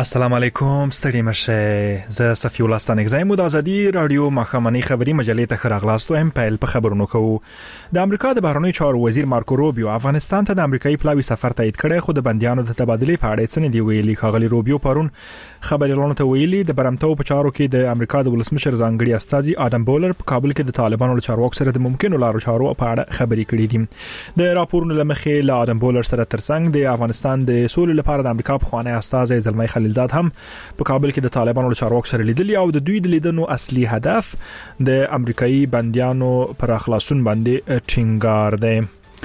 السلام علیکم ستړي مشه زه صفی الله ستانګزایم د ازادي رادیو مخامنی خبری مجلې ته خراغلاستو ام پیل په خبرونو کوو. د امریکا د بهرنی چارو وزیر مارکو روبیو افغانستان ته د امریکایي پلاوی سفر تایید کړی، خو د بندیانو د تبادلې په اړه څه نه دی ویلي. ښاغلي روبیو پرون خبريالانو ته ویلي د برمتو په چارو کې د امریکا د ولسمشر ځانګړي استاذي آدم بولر په کابل کې د طالبانو له چارواکو سره د ممکنو لارو چارو په اړه خبرې کړې دي. د راپورونو لمخې له آدم بولر سره ترڅنګ د افغانستان د سولې لپاره د امریکا په خوانی استاذ زلمي خلیلزاد هم په کابل کې د طالبانو له چارواکو سره لیدلي او د دوی د لیدنو اصلي هدف د امریکایي بنديانو پر خلاصون باندې ټینګار دی.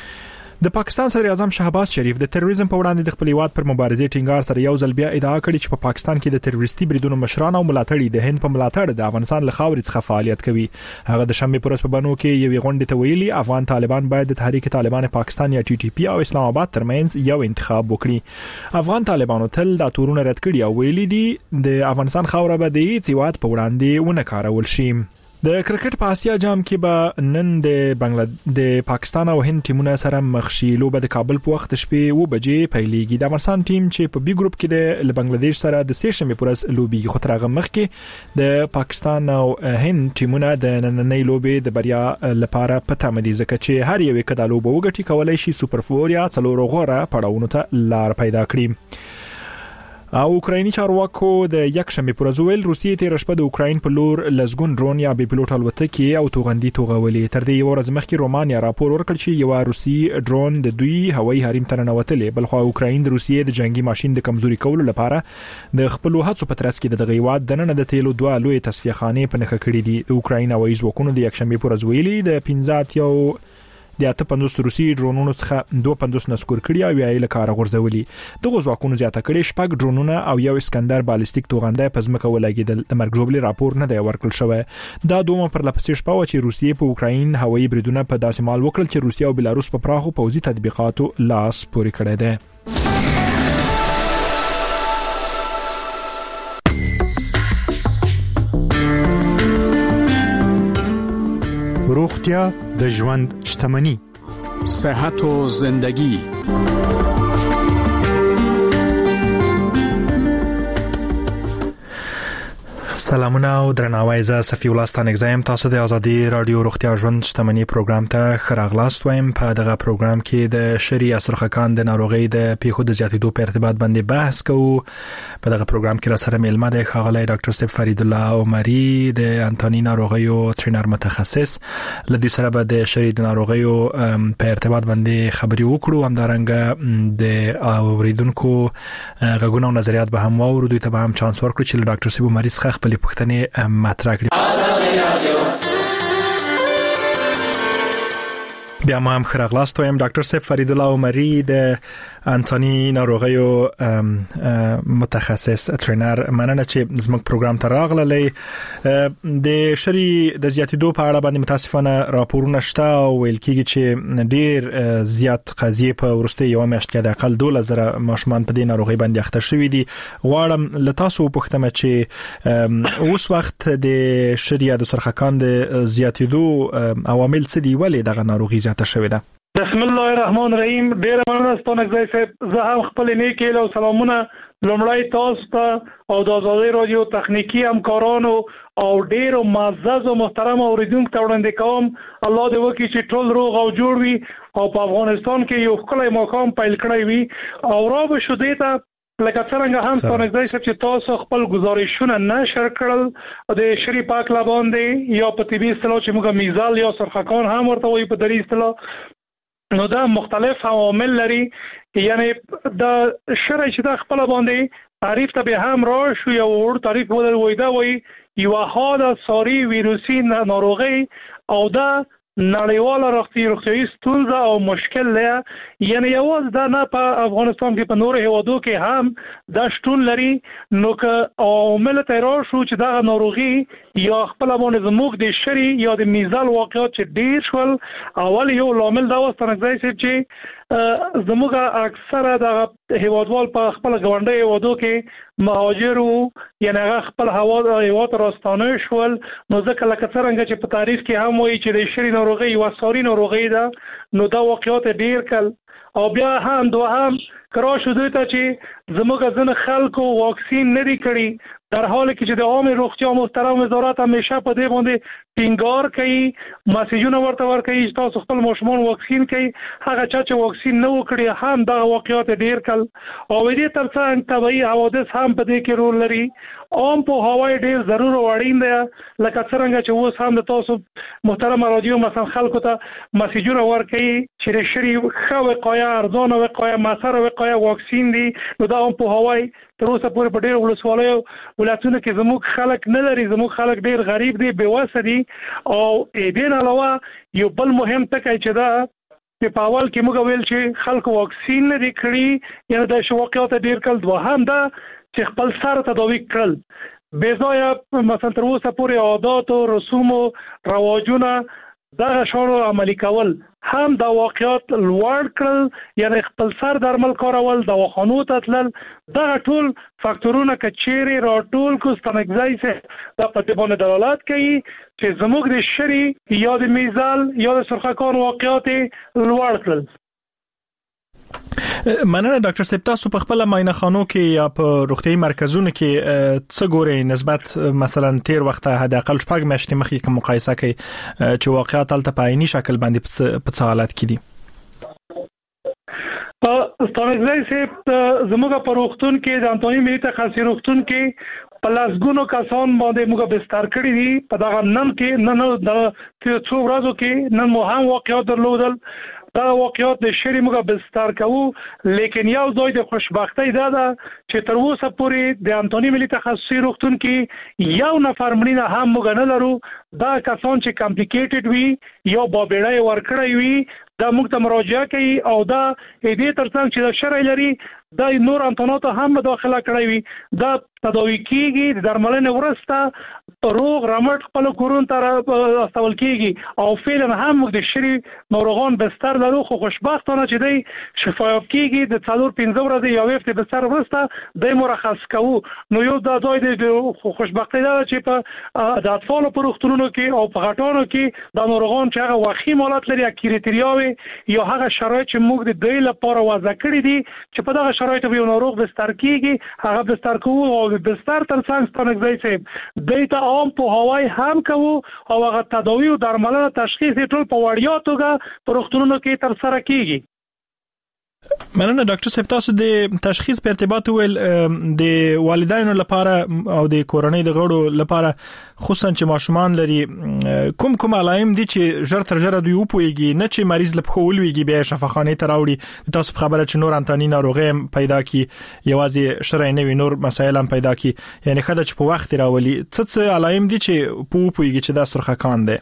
د پاکستان صدر اعظم شهباز شریف د تروریزم په وړاندې د خپل هیواد پر مبارزې ټینګار سره یو ځل بیا ادعا کړې چې په پاکستان کې د تروریستي بریدونو مشران او ملاتړي د هند په ملاتړ د افغانستان له خاورې څخه فعالیت کوي. هغه د شنبه پر ورځ په بنو کې یو غونډه ته ویلي افغان طالبان باید د تحریک طالبان پاکستان یا ټي ټي پی او اسلام آباد ترمنځ یو انتخاب وکړي. افغان طالبانو تل دا تورونه رد کړي او ویلي دي د افغانستان خاوره به د هیڅ هیواد په وړاندې ونه کارول شي. د کرکټ په آسیا جام کې به نن د پاکستان او هند ټیمونه سره مخ شي. لوبه د کابل په وخت شپې 2 بجې پیلېږي. د افغانستان ټیم چې په بي ګروپ کې د بنگلاديش سره د سې شنبه پر ورځ لوبي خو تر هغه مخکې د پاکستان او هند ټیمونه د نننۍ لوبې د بریا لپاره په تمه دي، ځکه چې هر یو کډه لوبه وګټي کولای شي سوپر 4 یا څلور غوړه پړاوونو ته لار پیدا کړي. او اوکرایني چارواکو د یک شنبه پر ورځ ویل روسیې تیر شپه د اوکراین په لور لزګون ډرون یا بي پيلوټ الوتکې او توغندي توغولې. تر دې یو ورځ مخکې رومانیا راپور ورکړ چې یو روسي ډرون د دوی هوایي حریم ته ننوتلې، بل خو اوکراین د روسیې د جنگي ماشين د کمزوري کولو لپاره د خپل هڅو په ترڅ کې د دغه هیواد د نن د تیلو دوه لوی تصفیه خانې په نخښه کړې دي. د اوکراین هوایي ځواکونو د یک شنبه پر ورځ ویلي د 15 د 85 روسي ډرونونو څخه 52 نسکور کړي او یې له کار غورځولي. دغه ځواکونو زیاته کړي 6 ډرونونه او یو اسکندر بالستیک توغنده په ځمکه ولګیدل. د مرګ ژوبلي راپور نه دی ورکړل شوی. دا دومره پر لپسې شپه و چې روسیې په اوکراین هوایي بریدونه په داسې مال وکړل چې روسیا او بلاروس په پراخو پوځي تطبیقاتو لاس پورې کړی دی. روغتیا د ژوند شتمني، صحت و زندگی. سلامونه او درناوی. زه صفی الله ستانګزایم. تاسو د ازادي رادیو روغتیا ژوند شتمني پروګرام ته خراغلاست وایم. په دغه پروګرام کې د شری اسرخکان د ناروغي د پیښو د زیاتېدو په ارتباط باندې بحث کوو. په دغه پروګرام کې را سره مېلمه دی ښاغلی ډاکټر صاحب فرید الله عمري د انټونی ناروغیو ټرینر متخصص. لدې سره به د شری د ناروغیو په ارتباط باندې خبري وکړو. همدارنګه د اوریدونکو غږونه او نظریات به هم واورو. دوی ته به هم چانس ورکړو چې ډاکټر صاحب عمري څخه خپل پوښتنې مطرح کړي. بیا ما هم خراغلاست وایم. ډاکټر صاحب فرید الله عمري د انټونی ناروغیو متخصص ټرینر، مننه چې زموږ پروګرام ته راغللې. د شری د زیاتېدو په اړه باندې متاسفانه راپورونه شته او ویل کېږي چې ډیر زیات قضیې په ورسته یو میاشت کې د اقل 12,000 ماشومان په دې ناروغي باندې اخته شوي دي. غواړم له تاسو وپوښتم چې اوس وخت د شری د سرخکان د زیاتېدو عوامل څه دي، ولې دغه ناروغي زیاته شوې ده؟ بسم الله الرحمن الرحیم. ډیر مننه ستونګزای صاحب. زه هم خپل نیک هیله او سلامونه لومړی تاسو ته او د ازادي رادیو تخنیکی همکارانو او ډیر معزز او محترم اوریدونکو ته وړاندې کوم. الله دې وکړي چې ټول روغ او جوړ وي او په افغانستان کې یو ښکلی مقام پیل کړی وي. او را به شو دې ته لکه څنګه هم ستونګزای صاحب چې تاسو خپل گزارشونه نشر کړل د شری پاک لباندې یا په طبي اصطلاح چې موږ میزال یا سرخکان هم ورته وایي په دری اصطلاح، نو دا مختلف عوامل لري. یعنی دا شری چې دا خپل باندې تعریف ته به هم را شو یا ور تعریف وایي دا وایي یو حاله ساری ویروسي ناروغي او دا نړیواله روغتیایي ستونزه او مشکل ده. یعنی یواز دا نه په افغانستان کې په نور هیوادو کې هم دا شتون لري. نو که عوامل تیرا شو چې دا ناروغي یا خپل باندې زموږ د شری یا د میزال واقعات چې ډیر شول، اول یو عامل دا وستنګځي چې زموږ اکثره د هیوادوال په خپل غونډه هیوادو کې مهاجر وو یعنی هغه خپل هیواد راستانه شول نو ځکه لکه څنګه چې په تاریخ کې هم وایي چې د شری ناروغي یو ساري ناروغي ده نو دا واقعیت ډیر کل او بیا هم دوهم کرا شوه ته چې زموږ ځنه خلکو واکسین نه دی کړی در حالی که چې د عام روغتیا محترم وزارت همیشه په دې باندې ټینګار کوي مسیجونه ورته ورکوي چې تاسو خپل ماشومان واکسین کړئ هغه چا چې واکسین نه وکړي هم دا واقعیت ډیر کل او دې ترڅنګ طبيعي حوادث هم په دې کې رول لري عام په هوای ډیر ضرور وړین دی لکه څنګه چې اوس هم د تاسو محترم رادیو مثلا خلکو ته مسیجونه ورکوي چې شری خو وقایه ارزانه وقایه مسره وقایه واکسین دی نو دا هم په هوای تر اوسه پورې په ډېر ولسوالیو ولایتونو کې زموږ خلک نه لري زموږ خلک ډېر غریب دي بېوسه دي او دې نه علاوه یو بل مهم ټکی چې دا په اول کې موږ ویل چې خلکو واکسین نه دي کړی یعنی د واقعیت ډېر کل دوهم دا چې خپل سره تداوی کړل بې ځایه مثلا تر اوسه پورې عادات او رسوم او رواجونه دا شاو عملی کول هم دا واقعیت لوړ کړل یعنی خپل سر درمل کارول دواخانو ته تلل دا ټول فاکتورونه کچيري راټول کو ستنګځای سه دا په دې باندې دلالت کوي چې زموږ د شری یا د میزال یا د سرخکان واقعیت لوړ کړل مننه ډاکټر صاحب تاسو په خپل معاینه خانو کې یا په روغتيایي مرکزونو کې څه ګورئ نسبت مثلا تیر وخت حد اقل شپږ میاشتې مخکې کوم مقایسه کوي چې واقعیت تل په عیني شکل باندې په حالت کې دي ستانګځای سه زموږ په روغتون کې د انټونی ملي تخصصي روغتون کې په لاسګونو کسان باندې موږ بستر کړی دي په دغه نن کې نن د څو ورځو کې نن مو هم واقعیت درلودل دا واقعیت د شری موږ بستر کوو لیکن یو ځای د خوشبختی دا ده چې تر اوسه پورې د انټونی ملي تخصصي روغتون کې یو نفر مړینه هم موږ نه لرو دا کسان چې کمپلیکیټډ وي یا بابېړی ورکړی وي دا موږ ته مراجعه کوي او دا دې ترڅنګ چې د شرع لري دا نور انټوناتو هم داخله کړی وي دا تداوی کیږي د درملنې ورسته روغ رمټ خپل کورون ته استول کیږي او فعلا هم د شری ناروغان بستر لرو خو خوشبختانه چې دی شفایاب کیږي د 4-5 ورځې یا وخت بستر ورسته د مرخص کوو نو یو دا ځای د خوشبختی دا چې په د اطفال په روغتونونو کې او په غټانو کې د ناروغان چې هغه وخی مالات لري کریټریاوي یا هغه شرایط چې موږ د دوی لپاره وضع کړی دي چې په دغه شرایطو به ناروغ بستر کیږي هغه بستر کوو او بستر ترڅنګ ستنګځای سه دیتا عام په هوای هم کوو او هغه تداوی او درملنه تشخیص ټول په وړیا توګه په روغتونونو کې تر سره کیږي مننه ډاکټر صاحب تاسو د تشخیص په ارتباط ول د والدینو لپاره او د کورنۍ د غړو لپاره خصوصا چې ماشومان لري کوم علائم دي چې ژر تر ژره دوی وپويږي نه چې مریض له خول ویږي به شفاخانه ته راوړي تاسو خبره چې نور انټانی ناروغي پیدا کی یوازې شرعي نه وي نور مسایل هم پیدا کی یعنی خدای چې په وخت راولي څه علائم دي چې پويږي چې دا سرخکان دي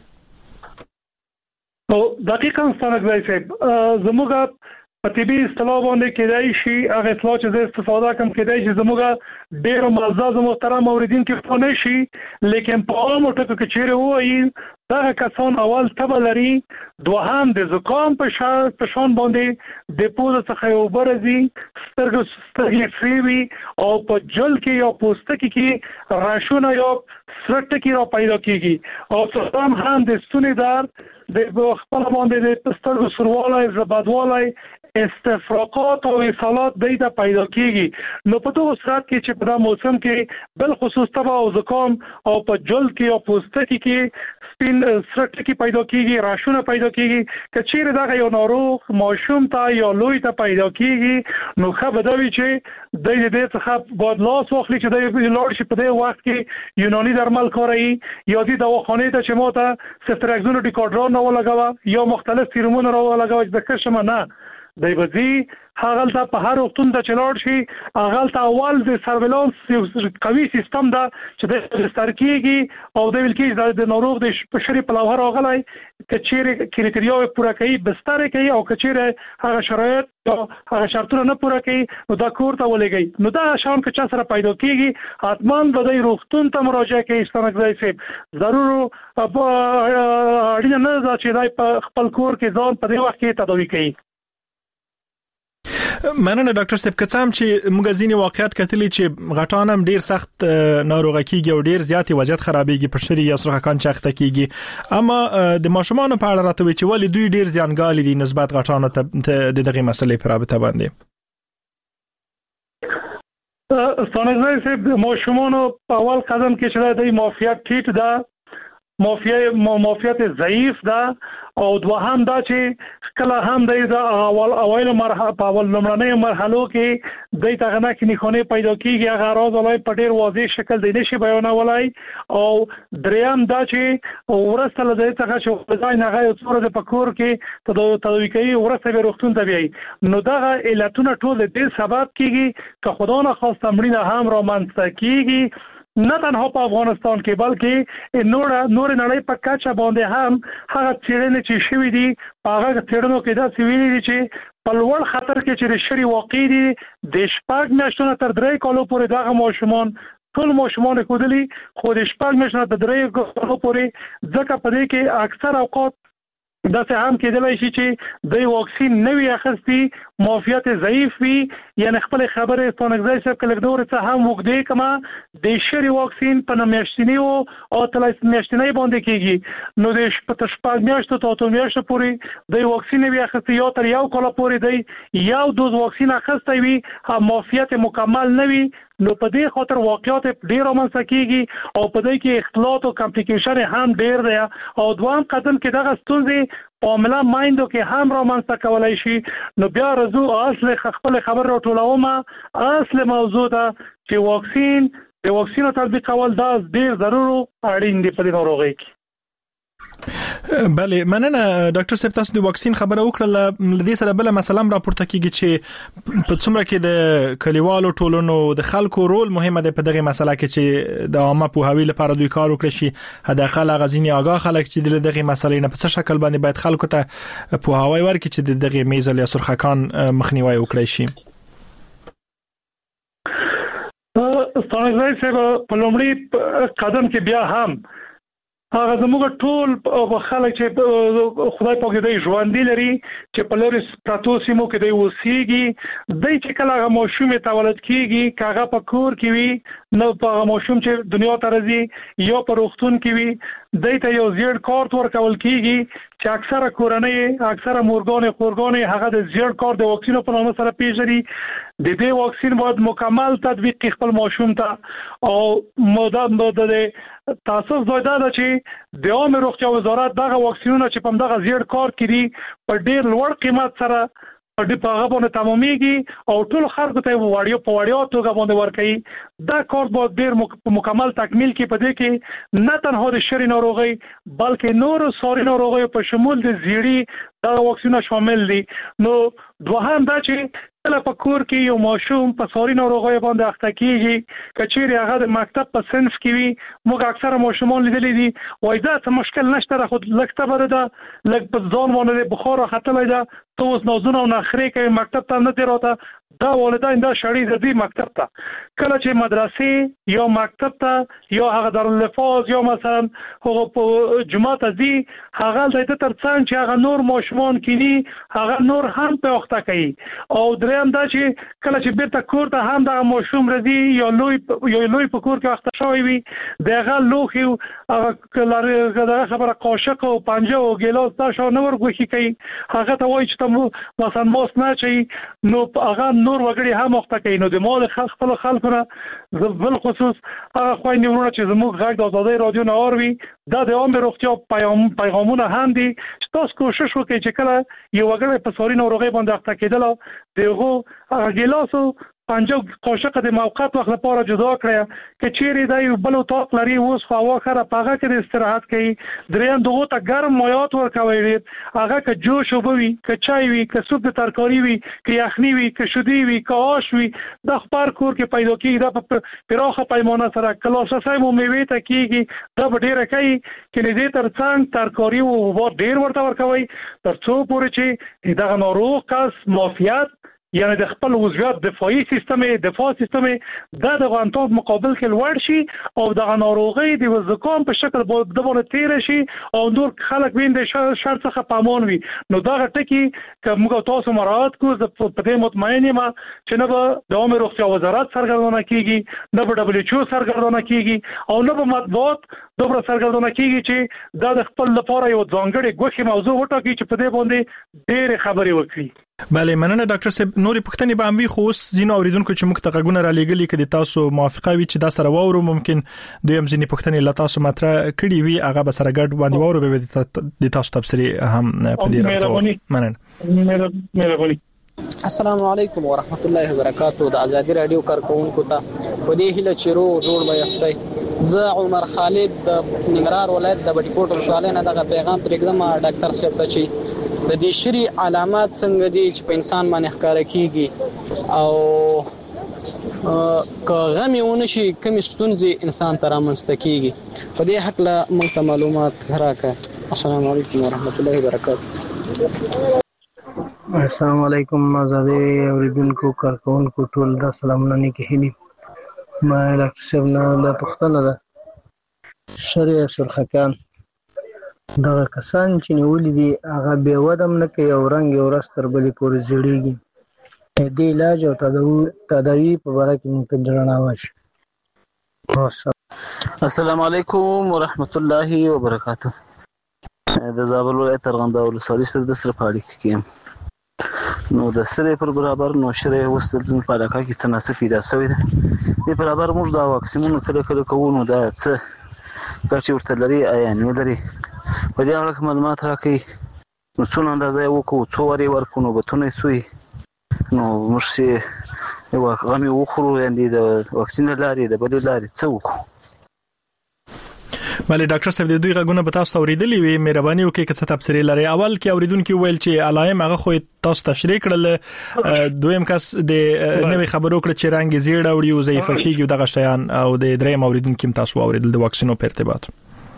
او دقیقاً ستنګځای صاحب زموږ په طبي اصطلاح باندې کېدای شي هغه اصطلاح چې زه استفاده کوم کېدای شي زموږ ډېر معزز محترم اوریدین کې پونه شي لیکن په عامو ټکو کې چیرې وایي دا کسان اول تبه لري دوهم د زکام په شان باندې د پوزه څخه یو برزي سترګې فریوي او په جل کې یا پوستکي کې راشونه یا سرټکی را پیدا کیږي او څوم هم د ستوني درد د خپل باندې د سترګو سروالای زبادوالای استفراقات او اصالات دیتا پیدا کیږي نو په دغه صورت کې چې په دا موسم کې بل خصوص تبه او زکام او په جلد کې او پوستکي کې سپین سرټکی پیدا کیږي راشونه پیدا کیږي کچېره دا یو ناروغ ماشوم ته یا لوی ته پیدا کیږي نو خبر دوی چې د دې څخه بعد لاس واخلي چې د لاړ شي په دې وخت کې یوناني درمل کاروي یا د دواخانه ته چې ماته سفتراکزون ډیکاډرون نو لګاوه یا مختلف سیرومونه را لګاوه چې د کشمه نه دی بزی هغه ته په هر وختون د چلاړ شي هغه ته اول د سرویلانس قوي سیستم دا چې د سترکیږي او د ویلکې د ناروغ د شری په لوهر راغلی کچېره کریټریاوي پوره کوي بستر کوي او کچېره هغه شرایط هغه شرطونه نه پوره کوي نو دا کور ته ولګي نو دا شان که چا سره پیدا کیږي حتمان به د روغتون ته مراجعه کوي ستنګځای سي ضرور اړینه نه ده چې دای په خپل کور کې ځان په دې وخت کې تداوی کوي مننه ډاکټر صاحب. کڅام چې موږ ځینې واقعیت کتلی چې غټان هم ډیر سخت ناروغه کیږي او ډیر زیات وضعیت خرابېږي په شری یا سرخکان چاخته کیږي، اما د ماشومان په اړه راته وی چې ولې دوی ډیر زیانګالي دي نسبت غټان ته د دغه مسلې په رابطه باندې. ستانګزای صاحب ماشومان په اول قدم کې چې د معافیت ټیټ ده، معافیت ضعیف ده، او دوهم دا چې کله هم د اول مرحله په اول لمړنۍ مرحلو کې د تغنا کې نښونه پیدا کیږي، هغه راځي په ډیر واضح شکل دی نشي بیانولای، او دریم دا چې ورسته له دې څخه چې ځای نه غي څوره د پکور کې تداوی کوي ورسته به روغتون ته بیاي، نو دا علتونه ټول د سبب کیږي که خدا نه خواسته مړینه هم رامنځته کیږي، نه تنها په افغانستان کې بلکې نور نړۍ په کچه باندې هم هغه څېړنې چې شوې دي په هغه څېړنو کې دا ویلي دي چې په لوړ خطر کې چې د شری واقع دي د شپږ میاشتو تر 3 کالو پورې دغه ماشومان ټول ماشومان خودلی خو د شپږ میاشتو تر 3 کالو پورې ځکه په دې کې اکثر اوقات دا څه هم کېدلای شي چې د واکسین نوی اخستي معافیت ضعیف وي، یعنی خپل خبره ستانګزای صاحب کله دور څه هم وګدې کما د شری واکسین په میاشتنی او تلایس میاشتنی باندې کېږي، نو د شپږ میاشتو ته 8 میاشتو پورې د واکسین نوی اخستي یا تر یو کال پورې دی یو دوز واکسین اخستي وي معافیت مکمل نوي، نو په دې خاطر واقعیت ډیر منځ کېږي او په دې کې اختلاط او کمپلیکیشن هم ډیر دی، او دوام قدم کې دغه ستونزې عامله مایندو کې هم رامنځته کولای شي. نو بیا رزو اصل خپل خبر راټولوم، اصل موضوع ده چې د واکسین تطبیق کول دا ډیر ضروري اړین دی په دې ناروغي کې. بله مننه ډاکټر صاحب، تاسو د واکسین خبره وکړه، لدې سره بل مسله راپورته کیږي چې په څومره کې د کلیوالو ټولنو د خلکو رول مهمه ده په دغه مسله کې چې د عامه پوهاوی لپاره دوی کار وکړي شي، حداقل غزيني آگاه خلک چې دغه مسلې نه په څه شکل باندې باید خلکو ته پوهاوی ورکړي چې دغه میزل یا سرخکان مخنیوي وکړي شي. ستانګزای صاحب په لومړي قدم کې بیا هم هغه زموږ ټول خلک چې خدای پاک دې ژوند لري چې په لوري پراتو سیمو کې دی وسیږي، د چې کله هغه ماشوم تولد کیږي کاغه په کور کې وي، نو په ماشوم چې دنیا ته راځي یا په روغتون کې وي دایته یو زیړ کارت ورکول کیږي چې اکثره کورنۍ اکثره مورګان هغه د زیړ کارت د واکسینو په نامه سره پیژني. د دې واکسین باید مکمل تطبیق خپل ماشوم ته، او مدام د تاسو زیاده ده چې د عامه روغتیا وزارت دغه واکسینونه چې په دغه زیړ کارت کې دي په ډیر لوړ قیمت سره په دې په غوونه تمامېږي او ټول خلکو ته وړیا توګه باندې ورکړي. دا کارت باید ډیر مکمل تکمیل کې په دې کې نه تنها د شری ناروغي بلکې نور ساري ناروغي په شمول د زیړی دا واکسینونه شامل دي. نو دوهم دا چې کله په کور کې یو ماشوم په ساري ناروغي باندې اخته کیږي، کچېری هغه د مکتب په صنف کې وي، موږ اکثره ماشومان لیدلې دي وای دا څه مشکل نشته، خو لکه تبره ده لکه په ځان باندې بخار راختلې ده، تو اوس نوزونه او نخرې کوي مکتب ته نه دی راته، دا والدین دا شړې دي مکتب ته. کله چې مدرسې یا مکتب ته یا هغه دارالحفاظ یا مثلا هغه په جمعه ته ځي، هغه د تر څنګ چې هغه نور ماشومان کینی هغه نور هم په وخت کوي، او دریم دا چې کله چې بیرته کور ته هم د ماشوم راځي یا لوی په کور کې وخت شوی وي، دغه لوخي هغه کله خبره قاشق او پنجه او ګلاس دا شو نور غوښي کوي، هغه ته وایي چې مثلا ماس نه چي، نو هغه نور وګړي هم وخت کوي. نو د مال خپل خلکو بل خصوص هغه خويندې ورونه چې زموږ غږ د آزادۍ رادیو نه اوروي، دا د عامه روغتیا پیغامونه هم دي چې تاسو کوشش وکړئ چې کله یو وګړی په ساري ناروغي باندې اخته کېدل دغه ګلاسو پنځه قاشق د موقت وخت لپاره جدا کړی، چې چیرې دا یو بل طاق لري اوس خو هوا خره پاغه کې استراحت کوي، دریم دغه ته ګرم مایات ورکوي، هغه که جوش وبوي که چای وي که سوپ د ترکاری وي که یخنی وي که شودي وي که آش وي، د خبر کور کې پیدا کیږي، دا په پراخه پیمانه سره کلاسه مو میوه ته کیږي، دا به ډیره کوي چې دې تر څنګ ترکاری او ډیر ورته ورکوي تر څو پورې چې دغه ناروغ کس معافیت یعنی د خپل وضعیت دفاعي سیستم د افغانستان مقابل کې لوړ شي او د ناروغي د زکام په شکل د باندې تیر شي او نور خلک وین د شر څخه پامون وي. نو دا ټکی چې موږ تاسو مراعات کوو په دې مطمئن یم چې نه به د عامه روغتیا وزارت سرګردانه کیږي، نه به WHO سرګردانه کیږي او نه به مطبوعات دومره سرګردانه کیږي چې دا د خپل لپاره یو ځانګړی ګوښه موضوع وټاکي چې په دې باندې ډېر خبرې وکړي. بله مننه ډاکټر صاحب. نورې پوښتنې به هم وي خو اوس ځینو اوریدونکو چې موږ ته غږونه را لېږلي کړي تاسو موافقه وي چې دا سره واورو، ممکن دوی هم ځینې پوښتنې له تاسو مطرح کړي وي هغه به سره ګډ باندې واورو به د تاسو تفسیری هم په دې راځو. مهرباني. السلام علیکم ورحمت الله وبرکاتہ. د ازادي رادیو کارکونکو ته په دې هیله چیرو جوړ به یاستئ. زه عمر خالد د ننګرهار ولایت د بټي کوټ ولسوالۍ نه دغه پیغام پرېږدم ډاکټر صاحب ته چې د دې شری علامات څنګه دي چې په انسان باندې ښکار کیږي او کغه ونشي کوم ستونزې انسان ته رامنځته کیږي. په دې حق له موږ معلومات راکړه. السلام علیکم ورحمت الله وبرکاتہ. السلام علیکم آزادی اوریدونکو کارکونکو ټول د سلامونه نیکی هیلي. ما ډاکټر صاحب نه د پښتنه ده شریع سرخکان دغه کسان چې نیولې دي هغه به ودم نه کوي او رنګ یو راستر بلې پورې زیړیږي. دې علاج او تداوی په باره کې موږ ته ډرنا واشي. السلام علیکم ورحمت الله وبرکاتہ. د زابل ولایت ارغنداو ولسوالۍ سره د سره پاړی کې نو د سره پر برابر نو شری وستل په علاقه کې تناسب پیدا شوی دی. د برابر موږ دا واکسینونه کله کوو نو دا څه کچې ورته لري آیا نه لري په دې اړه معلومات راکړي. نو څونه اندازه وکړو څو وری ورکو نو بتونه سوی نو موږ یو غمی وخورو یاندې د واکسین لاري د بل لاري څه وکړو. بله ډاکټر صاحب د دوی غږونه به تاسو اوریدلی وي، مهرباني وکړئ که څه تفسیر لري. اول کې اوریدونکو ویل چې علائم هغه خو تاسو تشریح کړل، دویم کس د نوې خبرو کړ چې رنګ زیړ او یو ضعیف کیږي دغه شیان، او د دریم اوریدونکو تاسو اوریدل د واکسینو په ارتباط.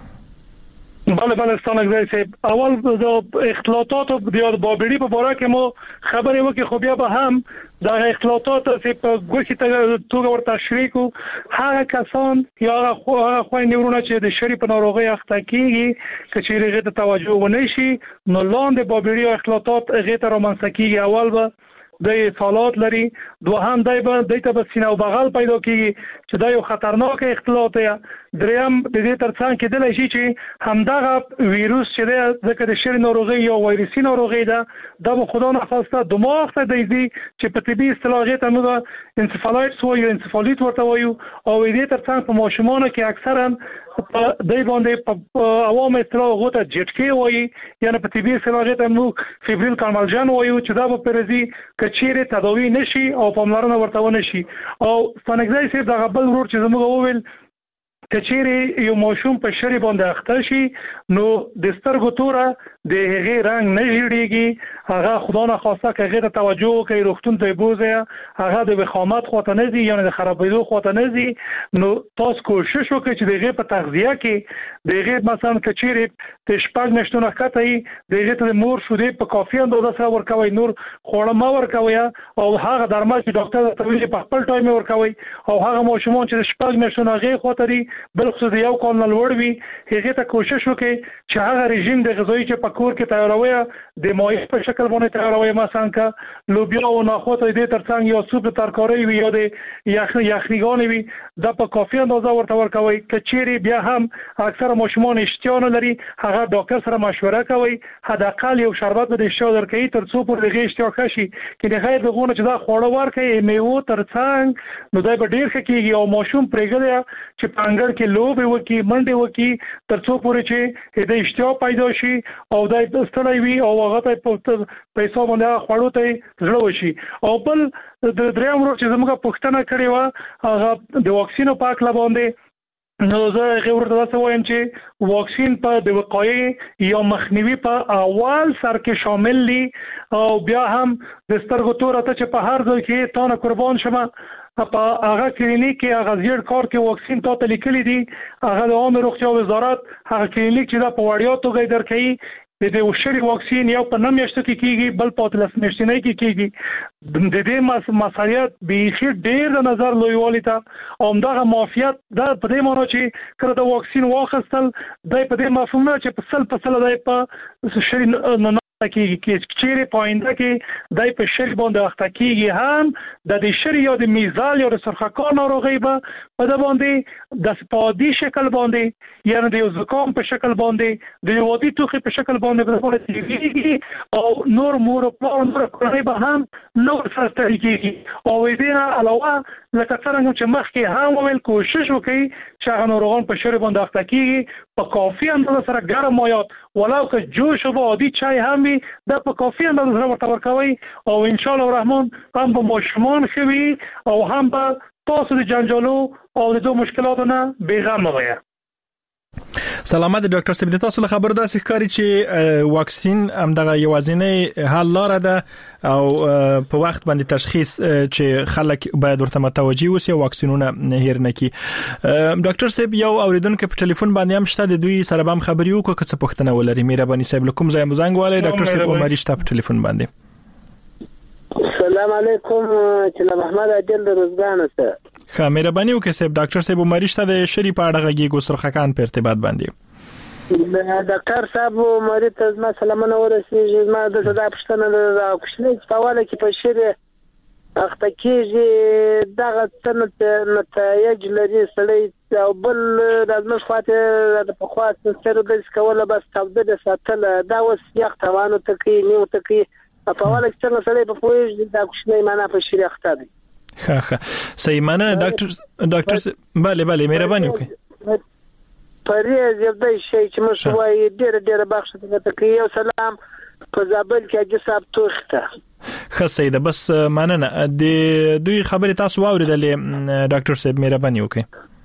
بله ستانګزی صاحب اول د اختلاطات د بابړي په اړه کې مو خبرې وکړې، خو بیا به هم د اختلاطات چې په ګوشي توګه ورته تشریح کو هغه کسان یا هغه خويندې ورونه چې د شری په ناروغي اخته کیږي چې هغه ته توجه ونه شي نو لاندې بابړي اختلاطات هغه ته رومانسه کیږي. اول به د سالات لري، دوهم دایته به سینه او بغل پیدا کیږي چې دا یو خطرناک اختلاط دی. دریم د دې ترڅنګ کېدلی شي چې همدغه ویروس چې دی ځکه د شری ناروغي یا وایرسي ناروغي ده دا به خدا نخواسته دماغ ته دی چې په طبي اصطلاح ته موږ انسفالایتس وایو، انسفالیت ورته وایو، او دې ترڅنګ په ماشومانو کې اکثرا په دای باندې په عوامو اصطلاح غوته جټکی وایي، یعنی په طبي اصطلاح ته موږ فیبریل کارملجن وایو چې دا به پرځي کچېره تداوی نشي او پاملرنه ورته ونه شي. او ستانګزی صاحب دغه بل ورور چې زموږ وویل کچېره یو ماشوم په شری باندې اخته شي نو د سترګو توره د هغه رنگ نه جوړیږي، هغه خدا نه خواسته که هغه ته توجه کوي روغتون ته بوزه هغه د وخامت خواته نه زی یعنی د خرابېدو خواته نه زی. نو تاسو کوشش وکړئ چې دغه په تغذیه کې دغه مثلا کچېره د شپږ میاشتو کته دغه ته مور شوده په کافي اندازه سره ورکوي، نور خوړه ما ورکوي او هغه درمل چې ډاکټر ته ویلي په خپل ټایم ورکوي، او هغه ماشومان چې شپږ میاشتو هغه خاطري بل خصوص یو کال نه لوړ وي هغه ته کوشش وکړي چې هغه رژیم د غذایی چې په کور کې تیاروي د مایع په شکل باندې تیاروي، مثلا که لوبیا او نخود دې ترڅنګ یو سوپ ترکاری وي یا د یخنیګان وي دا په کافي اندازه ورته ورکوي. کچېری بیا هم اکثر ماشومان اشتها نه لري هغه ډاکټر سره مشوره کوي، حداقل یو شربت به د اشتها درکړي تر څو پر دغه اشتها کشي کې د غیر دغه چې دا خوړه ورکړي میوه ترڅنګ نو دا به ډیر ښه کیږي او ماشوم پرېږدي چې پانګړ کې لوب وکي منډه وکي تر څو پورې چې د اشتها پیدا شي او دا ستړی وي او هغه ته پیسې باندې خوړو ته زړه وشي. او بل د دریم ورو چې زموږه پښتنه کړې و هغه د واکسینو په اړه باندې نو زه غوړ ته وایم چې واکسین په د وقایې یا مخنیوي په اول سر کې شامل دي او بیا هم د سترګو تور ته چې په هر ځای کې تانه قربان شمه په هغه کلینیک کې هغه زیړ کار کې واکسین ته لیکلي دي، هغه د عامه روغتیا وزارت هغه کلینیک چې دا په وړیا توګه درکړي د وشري واکسین یو په 9 میاشتو کې کیږي بل په 13 میاشتې کې کیږي د دې مسالیت به ډیر د نظر لویوالي ته او دغه معافیت د په دې معنی چې کله د واکسین واخستل د په دې مفهوم نه چې په سل د په شري نه کې چیرې پاینده کې دای په شری باندې وخت کېږي هم د دې شری یا د میزال یا د سرخکان ناروغي به په د باندې د سپادي شکل باندې یعنی د زکام په شکل باندې د وادي توخي په شکل باندې په تیریږي او نور کورنۍ به هم نور سره کېږي او دې نه علاوه لکه څنګه چې مخکې هم ویل کوشش وکړي چې هغه ناروغان په شری باندې وخت کېږي په کافي اندازه سره ګرم مایات ولو که جوش او عادي چای هم د په کافي اندازه سره ورته ورکوي او ان شاء الله الرحمن هم به ماشومان خوي او هم به تاسو د جنجالو او د دوه مشکلاتو نه بیغمه وي. سلامت ډاکټر صاحب، د تاسو له خبر داسې ښکاري چې واکسین همدغه یوازینی حل لاره ده او په وخت باندې تشخیص چې خلک باید ورته متوجي وي او واکسینونه هیر نه کړي. ډاکټر صاحب یو اوریدونکو په ټلیفون باندې هم شته، د دوی سره هم خبري وکړو که څه پوښتنه ولري. مهرباني صاحب لکم زایم زنګ والے ډاکټر صاحب عمر شته په ټلیفون باندې. السلام علیکم، چې محمد عادل روزګان سره ښه مهرباني وکړئ صاحب. ډاکټر صاحب عمر شته د شری په اړه غږیږي سرخکان په ارتباط باندې. ډاکټر صاحب عمر ته زما سلامونه ورسېږي. زما د صدا پښتنه د کوشنۍ په حواله کې په شری وخت کېږي دغه څه نتایج لري سړی او بل د ځمکې خواته د په خواته سره د سکوله بس تبدل ساتل دا اوس یو توانو تکي نیو تکي په حواله کې څنګه سړی په پوهې د کوشنۍ معنا په شری اخته دي. ښه صحیح معنا ډاکټر بله مهرباني وکړئ. پریز یو د شي چې مو وایي ډېر بخښه ته کوي. سلام په زابل کې اجي صاحب توخته. ښه صحیح ده، بس مننه. د دوی خبرې تاسو واوریدلې ډاکټر صاحب، مهرباني وکړئ.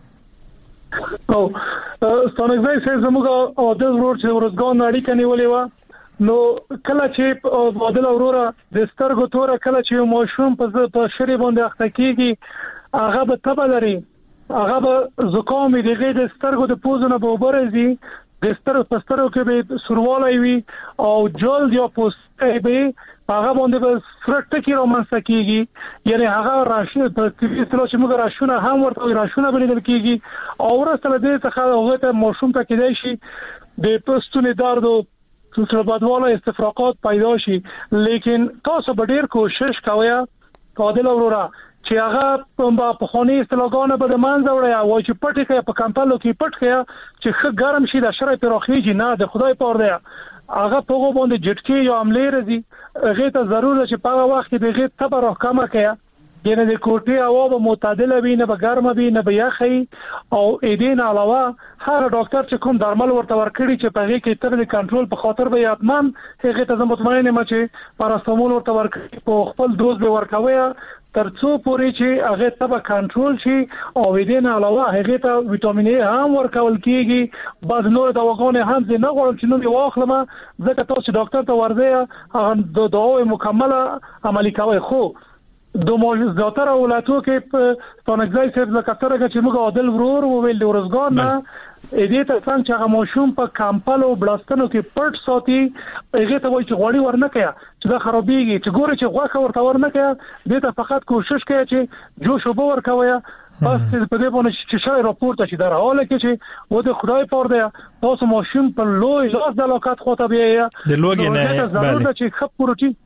او ستونزې چې زموږ او د ورور چې ورزګان اړیکه نیولې و نو کله چې بادل اورورا د سترګو تور کله چې ماشوم په شری باندې اخته کیږي هغه به تبه لري، هغه به زکام دی، غیر د سترګو د پوزونه به وبرزي، د سترګو په سترګو کې به سروالای وي او جلد یا پوستکی به هغه باندې به سرټ کې رومانس کیږي، یعنی هغه راشه په طبي اصطلاح چې موږ راشونه هم ورته راشونه بلیدل کیږي او ورسره د څخه هغه ته ماشوم ته کېدای شي د پستونې درد او سلسله‌بندواله استفراقات پیدا شي. لیکن تاسو به ډیر کوشش کوئ قادل اورورا چې هغه په خوني استلاګانه به د منځ وړي او چې پټ کې په کمپلو کې پټ کې چې خه ګرم شي د شرای پروخیږي نه د خدای پور دی هغه په باندې جټکی یا عملې رزي هغه ته ضروري چې په وخت کې دغه تبر حکامه کوي، یعنی د کوټې هوا به معتدله وي، نه به ګرمه وي نه به یخي او اېدین علاوه هر ډاکټر چې کوم درمل ورته ورکړي چې په هغه کې تر د کنټرول په خاطر به یاتمن هغه ته مطمئن یم چې پاراستامول ورته ورکړي په خپل دوز به ورکوي ترڅو پورې چې هغه تبه کنټرول شي او اېدین علاوه هغه ته وټامین ای هم ورکول کیږي. بعض نور دواګانې هم زه نه غواړم چې نو واخلم ځکه تاسو ډاکټر ته ورځي هغه د دواوې مکمله عملي کوي. خو د زیاتره ولایتو کې په ستونګځای سره د کترګه چې موږ عادل ورور ویل د ورزګان نه دې ته څنګه چې هغه ماشوم په کمپل او بلاستانو کې پټ ساتي هغه ته وایي چې غوړي ورنکیا چې دا خرابېږي چې ګوره چې غوښه ورته ورنکیا دې ته فقط کوشش کوي چې جوش وبو ورکوي بس په دې باندې چې شای راپورته شي در حاله کې چې و د خدای پور دی تاسو ماشوم په لوی لاس د علاقات خو ته بیا د لوګي نه ضرورت چې خپ پروتین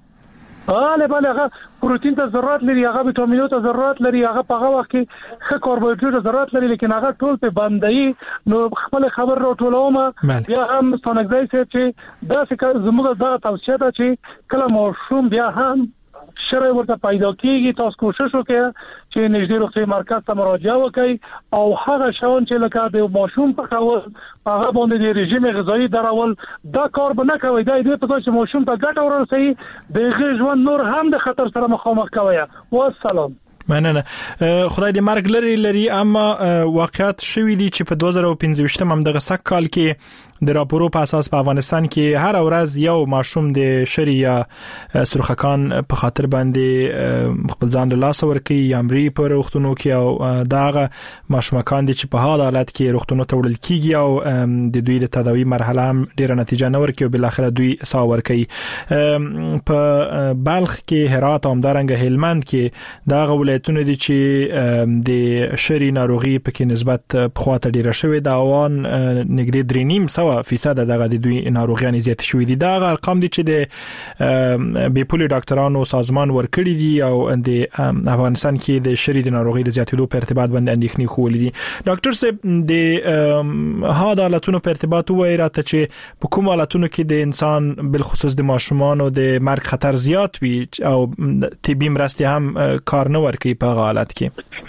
بله هغه پروتین ته ضرورت لري، هغه وټامینو ته ضرورت لري، هغه په هغه وخت کې ښه کاربوهایډریټ ته ضرورت لري، لیکن هغه ټول په باندې نو خپل خبر راټولوم بیا هم ستونګځای چې دا څه زموږ د توصیه ده چې کله ماشوم بیا هم شرای ورته پیدا کیږي تاسو کوشش وکړئ چې نږدې روغتي مرکز ته مراجعه وکړئ او هغه شاون چې لکه د ماشوم په کول هغه باندې د رژیم غذایی درول دا کار به نه کوي، دا دې په چې ماشوم ته ګټه ورسوي د ژوند نور هم د خطر سره مخامخ کوي. والسلام. مننه. خدای دې مرګ لري اما واقعیت شوې دي چې په 2015 هم دغه سک کال کې د راپورو په اساس په افغانستان کې هر ورځ یو ماشوم د شری یا سرخکان په خاطر باندې خپل ځان له لاس ورکي یا امري پر وختونو کې او داغه ماشومان دي چې په حال حالت کې وختونو ته وړل کیږي او د دوی د تداوی مرحله هم ډیره نتیجه نه ورکوي او بل اخر دوی سا ورکي. په بلخ کې هرات او همدارنګه هلمند کې داغه ولایتونه دي چې د شری ناروغي په کې نسبت په خواته ډیره شوې دا وان نګدي 3.5% دغه د دوی ناروغیان زیات شوې دي. دا ارقام دي چې د بیپولي ډاکټرانو سازمان ورکړي دي او د افغانستان کې د شری د ناروغي د زیاتېدو په ارتباط باندې اندېښنې خولې دي. ډاکټر صاحب د هاده حالتونو په ارتباط وایي راته چې په کوم حالتونو کې د انسان بل خصوص د ماشومان او د مرګ خطر زیات وي او طبي مرستې هم کار نه ورکوي په حالت کې.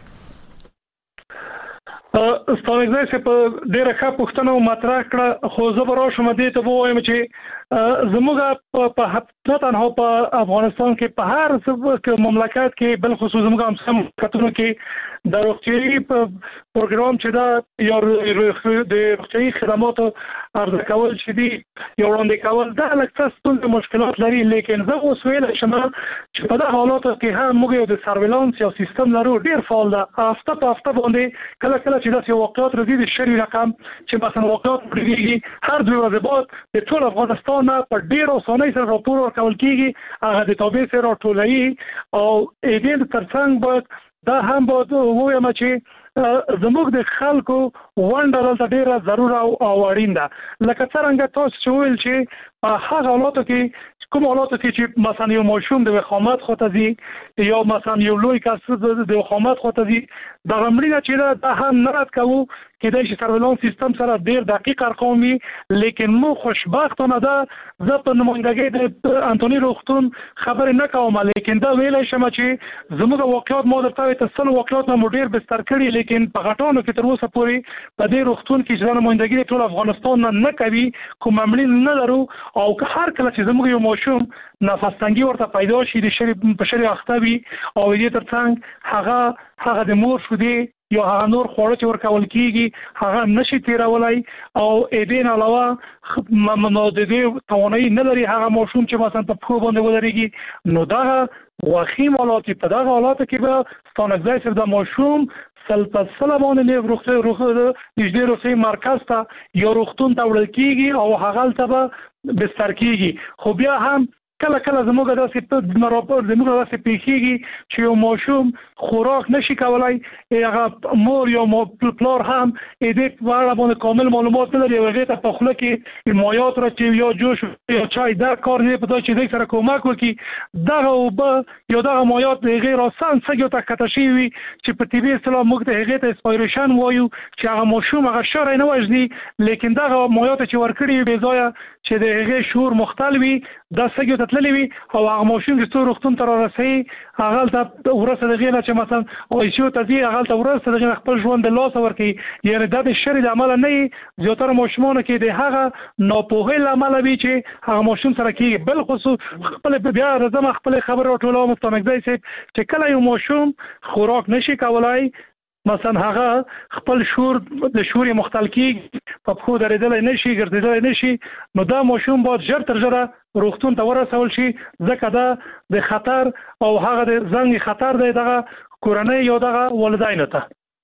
ستاسو څخه په ډیره ښه پوښتنه مطرح کړه خو زه به راشم دې ته وایم چې زموږ په حتی تنها په افغانستان کې په هر مملکت کې بل خصوص زموږ هم کتونو کې د روغتیايي پروګرام چې دا یا د روغتیايي خدماتو عرضه کول چې دي یو وړاندې کول دا لکه مشکلات لري لیکن زه اوس ویل شم چې په دغه حالاتو کې هم موږ د سرویلانس یو سیستم لرو ډیر فعال ده. هفته په هفته باندې کله چې داسې واقعات راځي د شری رقم چې مثلا واقعات پرېږي هر دوه ورځې بعد د ټول افغانستان په ډیر اسانۍ سره راپور ورکول کیږي هغه د تابع سره راټولوي او دې ترڅنګ باید دا هم باید وایم چې زموږ د خلکو ونډه دلته ډیره ضرور او اړین ده. لکه څنګه تاسو چې ویل چې په هغه حالاتو کې کوم حالاتو کې چې مثلا یو ماشوم د وخامت خوتزي یا مثلا یو لوی کس د وخامت خوتزي دا غمړي چې دا هم نه رات کوو کې د سرویلانس سیستم سره ډیر دقیق ارقام وي لیکن مو خوشبختانه ده زه په نمائندګۍ د انټونی روغتون خبر نه کوم لیکن دا ویل شم چې زموږ واقعیت مو درته تاسو واقعیت مو ډیر بستر کړی لیکن په غټانو کې تر اوسه پورې په دې روغتون کې چې نمائندګۍ ټول افغانستان نه کوي کوم عملي نه لرو او هر کله چې زموږ یو ماشوم نفس تنګي ورته پیدا شي د شری په شری اختبي او دې ترڅنګ هغه د مور شودي یا هغه نور خوړو چې ورکول کیږي هغه نشي تیرولای او دې نه علاوه ممنوعه توانایي نه لري هغه ماشوم چې مثلا په خو باندې ولريږي نو دا واخیم حالات په دغه حالات کې به ستانګځای سره د ماشوم سلطه نه روغتي نږدې روغتي مرکز ته یا روغتون ته وړل کیږي او هغه ته به بستر کیږي خو بیا هم کله زموږ داسې راپور زموږ داسې پیښیږي چې یو ماشوم خوراک نشي کولای هغه مور یا پلار هم دې په اړه باندې کامل معلومات نه لري هغه ته په خله کې مایات راځي یا جوش یا چای دا کار نه پته چې دې سره کومک وکړي دغه او یا دغه مایات غیر آسان څنګه ته کتشي وي چې په طبي اصطلاح موږ ته هغه ته اسپایریشن وایو چې هغه ماشوم هغه شر نه وژني لیکن دغه مایات چې ورکړي به ځای چې د هغه شور مختلوي دا څنګه تتللی وي او هغه ماشوم چې روغتون ته راسي هغه ته ورسره دغه چې مثلا او شو ته دی هغه ته ورسره دغه خپل ژوند د لاس ورکي یعنی د شری د عمل نه زیاتره ماشومان کې د هغه ناپوهي عمل وي چې هغه ماشوم سره کې بل خصوص خپل بیا رزم خپل خبر ټولو مستمګدای چې کله یو ماشوم خوراک نشي کولای مثلا هغه خپل د شوري مختل کې په خو درېدل نشي ګرځیدل نشي نو دا ماشوم باید ژر تر ژره روغتون ته ورسول شي ځکه دا د خطر او هغه د زنګ خطر دی دغه کورنۍ یو دغه والدینو ته.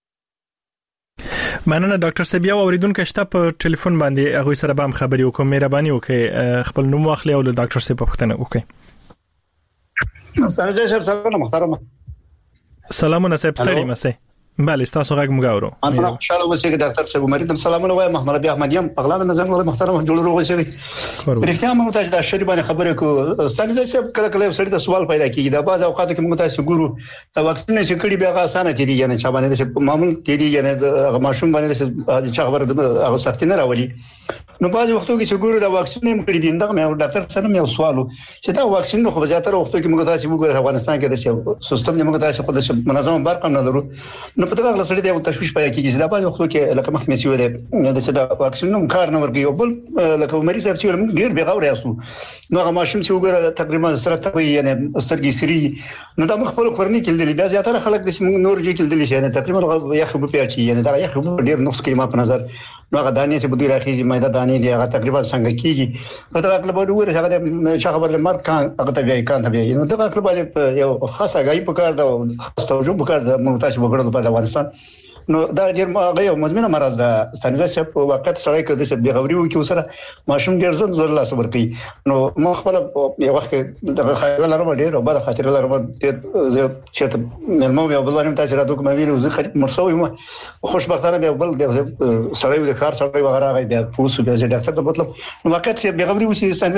مننه ډاکټر صاحب یو اوریدونکو شته په ټلیفون باندې هغه سره به خبري وکم مهرباني وکړئ خپل نوم واخلئ او د ډاکټر صاحب په پوښتنه وکړئ. سلام محترم. سلامونه صاحب ستړي مسئ بله تاسو غږ مګاورو انا خوشاله اوسئ چې ډاکټر صاحب مریدم سلامونه وایم محمد ابي احمدیم پغلا نظام له محترم جوړ اوسئ پرختیا موږ ته د شری باندې خبره کو څنګه چې کله سړی ته سوال پیدا کیږي دا بعض اوقات کې موږ ته ګورو د واکسین چې کړي بیا آسانه تیری یعنی چې باندې چې معمول تیری یعنی د ماشوم باندې چې خبره د هغه سختي نه راولي نو بعض وختو کې چې ګورو د واکسین هم کړي دي دا مې ډاکټر سره مې سوالو چې دا واکسین خو زیاتره وختو کې موږ ته چې افغانستان کې د سیستم موږ ته خود منظم برقم نه لرو نو په دغه سړي د تشویش پیدا کیږي دا په وختو کې لکه مخکې سوي دي د څه واکسین نوم کار نه ورګي او بل لکه مریض صاحب چې ډیر به غوړ یاسو نو هغه ماشوم چې وګوره تقریبا سره ته یعنی سترګې سری نو دا خپل کورنۍ کې د بیا زیاتره خلک د نور جې کې د لشي نه تقریبا یخ په پیاچی یعنی دا یخ ډیر نقص کې ما په نظر نو هغه دانې چې بده راخیږي مېده دانې دی هغه تقریبا څنګه کیږي دا عقل به وګورئ هغه چې خبر لمر کان هغه ته بیا کان ته بیا نو دا عقل به یو خاصه غي په کار دا توجه په کار د مونږ وګړو په افغانستان نو دا ډیر هغه مزمنه مرز ده سنځه په وخت سره کې د څه بغوري وو کې سره ماشوم ډیر زن زور لاس ور کوي نو ما خپل یو وخت د خیال لرم ډیر او بعد خاطر لرم زه چې مو یو بل ورم تاسو را دوه مې ویل زه مرسوي ما خوشبختانه به بل د سره د کار سره وغیرہ غي د پوسو به ډاکټر ته مطلب نو وخت چې بغوري وو چې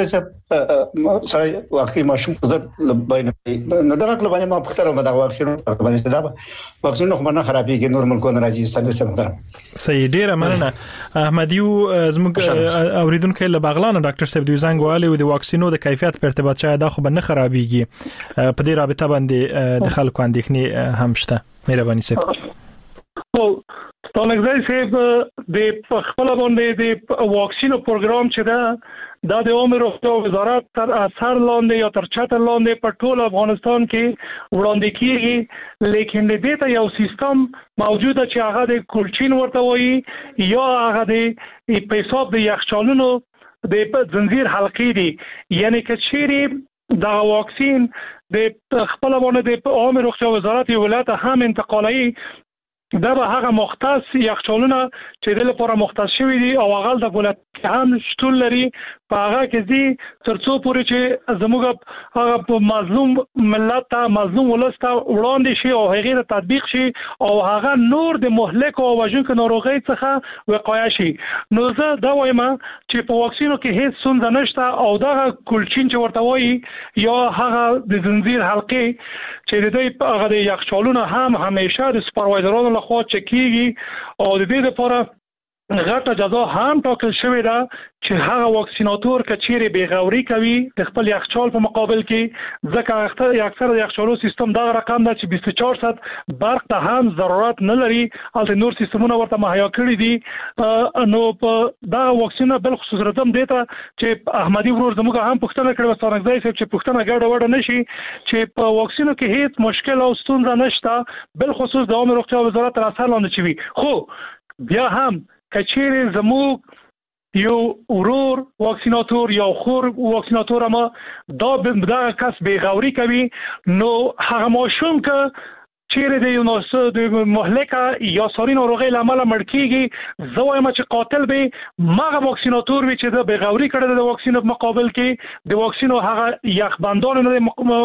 سنځه سره واقعي ماشوم زه باندې نو دا کله باندې ما په خاطر ما دا واکسین باندې دا واکسین خو نه خرابېږي نورمال کو راځي صحیح ډیره مننه احمدیو زموږ اوریدونکو له بغلان ډاکټر صاحب دوی زنګ والي او د واکسینو د کیفیت په ارتباط شاید دا خو به نه خرابېږي په دې رابطه باندې د خلکو اندېښنې هم شته مهرباني صاحب او ستونګځای صاحب د خپل باندې د واکسینو پروګرام چې دا د عمر روغتیا وزارت تر اثر لاندې یا تر چتر لاندې په ټول افغانستان کې وړاندې کیږي لیکن د دې ته یو سیستم موجوده چې هغه د کولچین ورته وایي یا هغه د په حساب د یخچالونو د زنجیر حلقې دي یعنی که چیرې دا واکسین د خپل باندې د عمر روغتیا وزارت ولایت هم انتقالي دا به هغه مختص یخچالونه چې د لپاره مختص شوی دي او هغه د ولایت هم شتون لري په هغه کې دي ترڅو پورې چې زموږ هغه مظلوم ملت ته مظلوم ولسته وړاندې شي او هغه د تطبیق شي او هغه نور د مهلک او وژونکو ناروغي څخه وقایه شي نو زه دا وایم چې په واکسینو کې هیڅ ستونزه نشته او دا کولچین چې ورته وایي یا هغه د زنجیر حلقې چې د دې هغه د یخچالونه هم همیشه د سپروایزرانو لخوا چکیږي او د دې لپاره غټه جزا هم ټاکل شوې ده چې هغه واکسیناتور کچېره بیغوري کوي د خپل یخچال په مقابل کې ځکه اکثر د یخچالو سیستم دا رقم ده چې 24 ساعت برق ته هم ضرورت نه لري البته نور سیستمونه ورته مهیا کړی دي نو په دا واکسینه بل خصوص راځم دیته چې احمدي ورور زموږ هم پښتنه کړو ستانګځای چې پښتنه ګډه وډه نشي چې په واکسینو کې هیڅ مشکل او ستونزه نشته بل خصوص د عمر روغتیا وزارت تر اثر لاندې چوي خو بیا هم کچېره زموږ یو ورور واکسیناتور یا خور واکسیناتور ما دا کس بیغوري کوي نو هغه ماشوم که چیرې د یونسو د مهلکه یا ساري ناروغي لامل مړ کیږي زه وایم چې قاتل به ماغه واکسیناتور وي چې د بیغوري کړه د واکسین په مقابل کې د واکسینو هغه یخبندان نه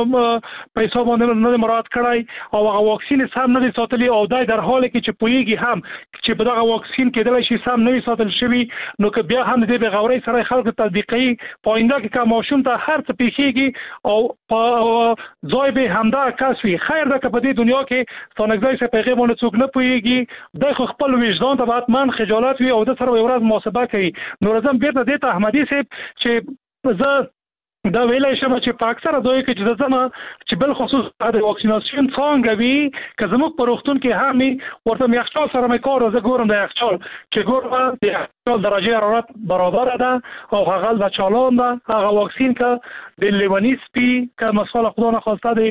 په حساب باندې نه مراعات کړای او هغه واکسین سم نه ساتلی او دای در حال کې چې پویږي هم چې په دغه واکسین کې د شي سم نه ساتل شوی نو که بیا هم د بیغوري سره خلک تطبیقي پاینده کې ماشوم ته هر څه پیښیږي او په ځای به همدا کس وي خیر ده که په دې دنیا ستانګځای څخه پیغام باندې څوک نه پويږي د خپل وجدان ته باتمن خجالت وي او د سره یو ورځ محاسبه کوي نو راځم بیرته د احمدي صاحب چې زه دا ویلای شم چې په اکثره دوی کې چې زما چې بل خصوص د واکسیناسیون څنګه وي که زموږ په روغتون کې هم ورته یخچال سره مې کار زه ګورم د یخچال چې ګورم د یخچال درجه حرارت برابر ده او هغه د چالان ده هغه واکسین که د لیونی سپي که مسئله خدا نخواسته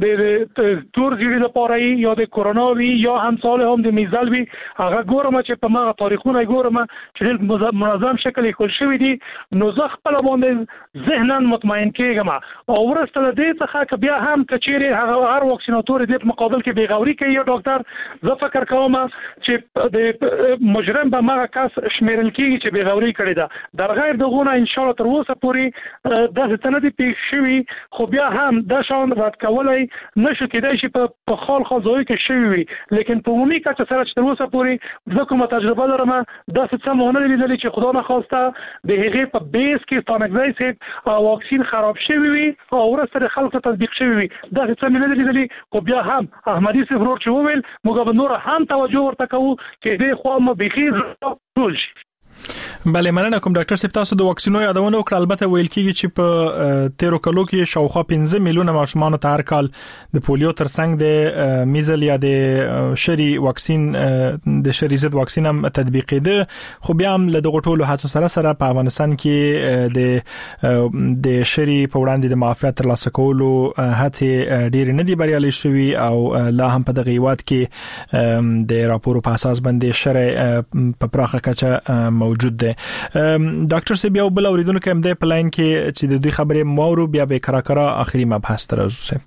د تور زیری لپاره یا د کرونا وي یا هم سال هم د میزل وي هغه ګورم چې په ما تاریخونه ګورم چې منظم شکل کول شوی دي نو زه خپل باندې ذهناً مطمئن کېږم او ورسته له دې څخه که بیا هم کچېره هغه هر واکسیناتور دې مقابل کې بیغوري کوي یا ډاکټر زه فکر کوم چې د مجرم به ما کس شمیرل کېږي چې بیغوري کړی ده در غیر دغه ان شاء الله تر اوسه پورې د ستنه دي پیښ شوی خو بیا هم د شان رد کولای نشو کېدای شي په خال ځای کې شوی وي لیکن په عمومي کچه سره چې تر اوسه پورې زه کومه تجربه لرم دا څه مونږ نه لیدل چې خدا نخواسته د هغه په بیس کې ستانګځای سي واکسین خراب شوی وي او ورسره خلکو تطبیق شوی وي دا څه نه لیدل خو بیا هم احمدي صاحب ورور چې وویل موږ به نور هم توجه ورته کوو چې دې خو ما بخیر ټول شي بله مننه کوم ډاکټر صاحب تاسو د واکسینو یادونه وکړه البته ویل کیږي چې په 13 کلو کې شاوخوا 15 میلیونه ماشومان ته هر کال د پولیو ترڅنګ د میزل یا د شری واکسین د شری ضد واکسین هم تطبیقېده خو بیا هم له دغه ټولو هڅو سره په افغانستان کې د شری په وړاندې د معافیت ترلاسه کولو هڅې ډېر نه دي بریالي شوي او لا هم په دغه هیواد کې د راپورو په اساس باندې شری په پراخه کچه موجود دی ډاکټر صاحب یو بل اوریدونکو هم د پلاین کې چې د دوی خبرې مورو بیا به کراکرا اخري مبحث ترازو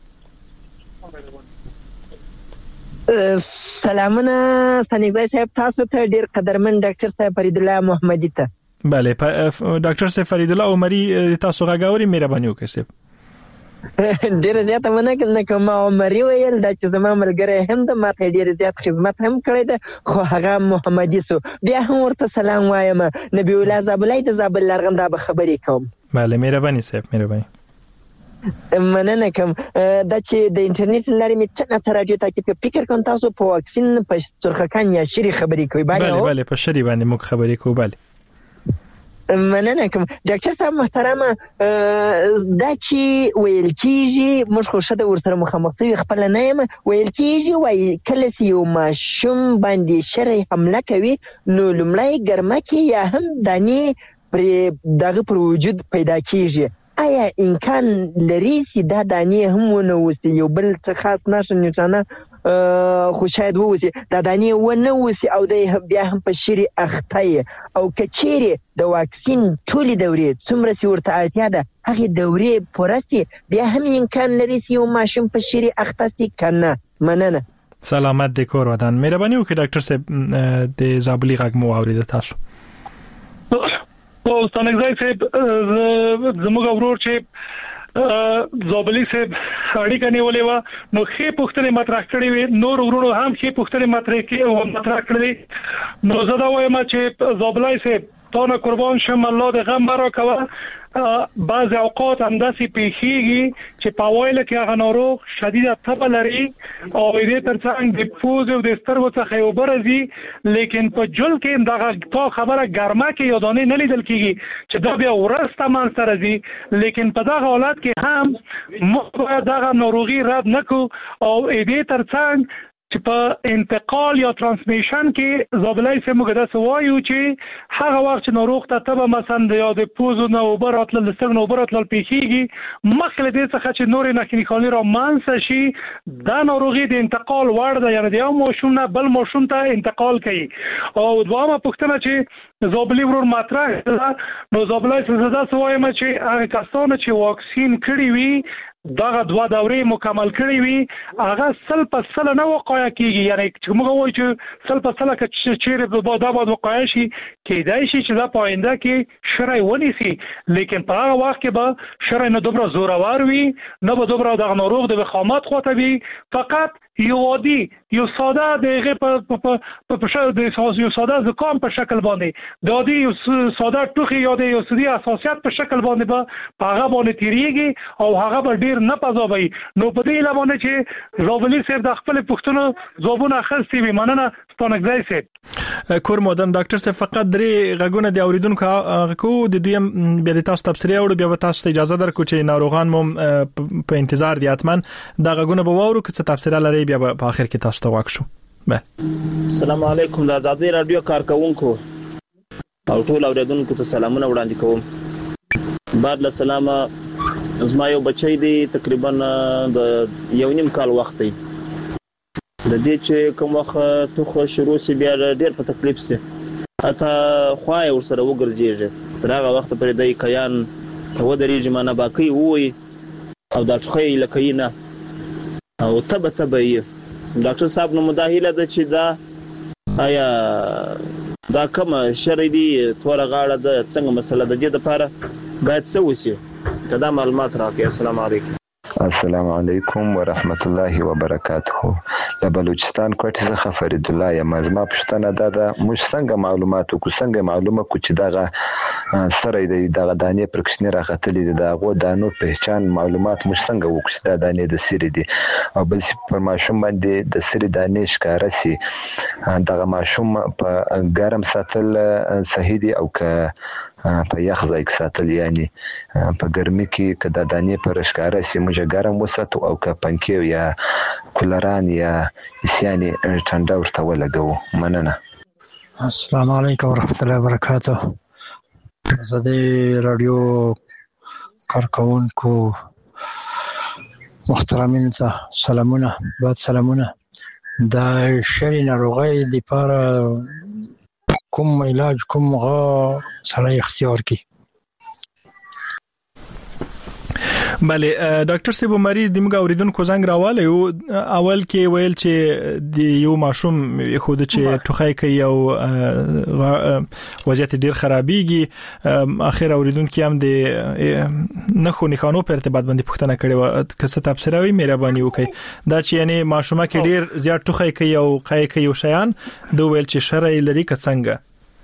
سلامونه سنیبای صاحب تاسو ته ډیر قدرمن ډاکټر صاحب فرید الله محمدي ته بله ډاکټر صاحب فرید الله عمري تاسو غاوري مهرباني وکړئ ډیر زیات مننه کوم عمري ویل دا چې زما ملګری هم د ماته ډیر زیات خدمت هم کړی ده خو هغه محمدي سو بیا هم ورته سلام وایم نبی الله زابلای د زابل لرغنده به خبرې کوم بله مهرباني صاحب مهرباني مننه کوم دا چې د انټرنیټ لارې می څنګه راډیو ته کې فکر کوم تاسو په واکسین په سرخکان یا شری خبرې کوي بله په شری باندې موږ خبرې کوو بله مننه کوم ډاکټر صاحب محترمه دا چې ویل کیږي موږ خو شته ورسره مخامخ شوي خپل نه یم ویل کیږي وای کله چې یو ماشوم باندې شری حمله کوي نو لومړی ګرمکه یا هم دانی پر دغه پر وجود پیدا کیږي آیا امکان لري چې دا دانی هم ونوسي یو بل څه خاص نشه نشانه خو شاید ووسی دا دانی ونه وسی او د بیا هم په شری اخته او کچيري د واکسین ټولي دورې څومره سی ورته اړتیا ده هغه دورې پورسي بیا هم امکان لري چې یو ماشوم په شری اخته سي کنه مننه سلامت د کور ودان مهرباني وکړئ ډاکټر صاحب د زابلی غږ مو اورید تاسو او ستنګځای صاحب زموږ ورور چې زابلی صاحب اړیکه نیولې و نو خې پوښتنې مطرح کړې وي نور ورونو هم خې پوښتنې مطرح کړې نو زه دا وایم چې زابلی صاحب تاسو قربان شم الله د غم را کوه بعض اوقات هم داسې پیښیږي چې په وایله کې هغه ناروغ شدید تبه لري او دې ترڅنګ د پوز او د سترګو څخه یو برزي لیکن په جل کې دغه تا خبره ګرمه کې یادونه نه لیدل کیږي چې دا بیا ورسته مان سره زی لیکن په دغه حالت کې هم موږ دغه ناروغي رد نکو او دې ترڅنګ چې په انتقال یا ترانسمیشن کې زابلای سه موږ د سوایو چې هغه وخت چې ناروغ ته تبه مثلا یا د پوزو نه وبراتل د سترګو نه وبراتل پیخيږي مخله دې څخه چې نور نه کینیکالي را مانس شي دا ناروغي د انتقال وړ ده یعنی د یو ماشوم نه بل ماشوم ته انتقال کوي او دوامه پوښتنه چې زابلی ورور مطرح نو زابلای سه زدا سوایم چې هغه کسان چې واکسین کړی وي دغه دوا دورې مکمل کړی وي هغه سل په سل نه وقایع کیږي یعنی چې موږ وایو چې سل په سل کې چیرې په دا باندې وقایع شي کېدای شي چې دا پاینده کې شرعي ونیسي لیکن په هغه وخت کې به شرعي نه دومره زورور وي نه به دومره د ناروغ د وخامت خواته وي فقط یو عادي یو ساده دغه په شکل د یو ساده زکام په شکل باندې د عادي یو ساده ټوخي یا د یو سړي اساسيات په شکل باندې په هغه باندې تیریږي او هغه به ډیر نه پزوي نو په دې لمونه چې زابلی صاحب د خپل پښتنو زوبونه خستي وي مننه ستونګځای صاحب کور مودن ډاکټر صاحب فقط درې غږونه د اوریدونکو کو د دویم بیا د تاسو تفسیر او بیا تاسو ته اجازه درکو چې ناروغان مو په انتظار دي اتمن د غږونه به وورو چې تفسیر لري بیا په اخر کې تاسو ته واکشو السلام علیکم د آزادی رادیو کارکونکو او ټول اوریدونکو ته سلامونه وړاندې کوم بعد له سلامه زما یو بچی دی تقریبا د یو نیم کال وخت دی د دې چې کوم وخت توخه شروع سی بیا ډیر په تکلیف سي اته خوای ورسره وګرځيږي تر هغه وخت پرې د کیان و درېږي مانه باقي وي او د ټخې لکینه او تبه ډاکټر صاحب نو مداهله د چې دا آیا دا کوم شرعي دي تور غاړه د څنګه مسله د دې لپاره باید څه وشي کدا معلومات راکړئ السلام علیکم السلام علیکم ورحمت الله وبرکاته د بلوچستان کوټه څخه فرید الله یم زما پښتنه ده موږ څنګه معلومات کو څنګه معلومه کو چې دغه سره د دانې پر کښنی راغتلې د هغه دانو پہچان معلومات مش څنګه وکړي د دانې د سری دي او بل پر ماشوم باندې د سری دانې ښکارا سي دغه ماشوم په ګرم ساتل صحیح دي او که په یخ ځای کې ساتل یعنی په ګرمي کې که د دانې پر ښکارا سي موږ ګرم وساتو او که پنکې یا کولران یا اسیاني ټنډه ورته ولګو. مننه. السلام علیکم ورحمۃ اللہ وبرکاتہ. آزادی رادیو کارکونکو محترمین ته سلامونه. بعد سلامونه. د شری ناروغۍ لپاره کوم علاج کوم غا سړی اختیار کی؟ بله ډاکټر صاحب مری د موږ اوریدونکو زنګ راواله یو اول کې ویل چې د یو ماشوم خود چې ټوخی کوي او وضعیت ډیر خرابېږي اخر اوریدونکو هم د نخو نخانو په ارتباط باندې پوښتنه کړې و که څه تفسیر وي مهرباني وکړئ دا چې یعنی ماشومه کې ډیر زیات ټوخی کوي او قای کوي او شیان دوه ویل چې شرعي لري که څنګه؟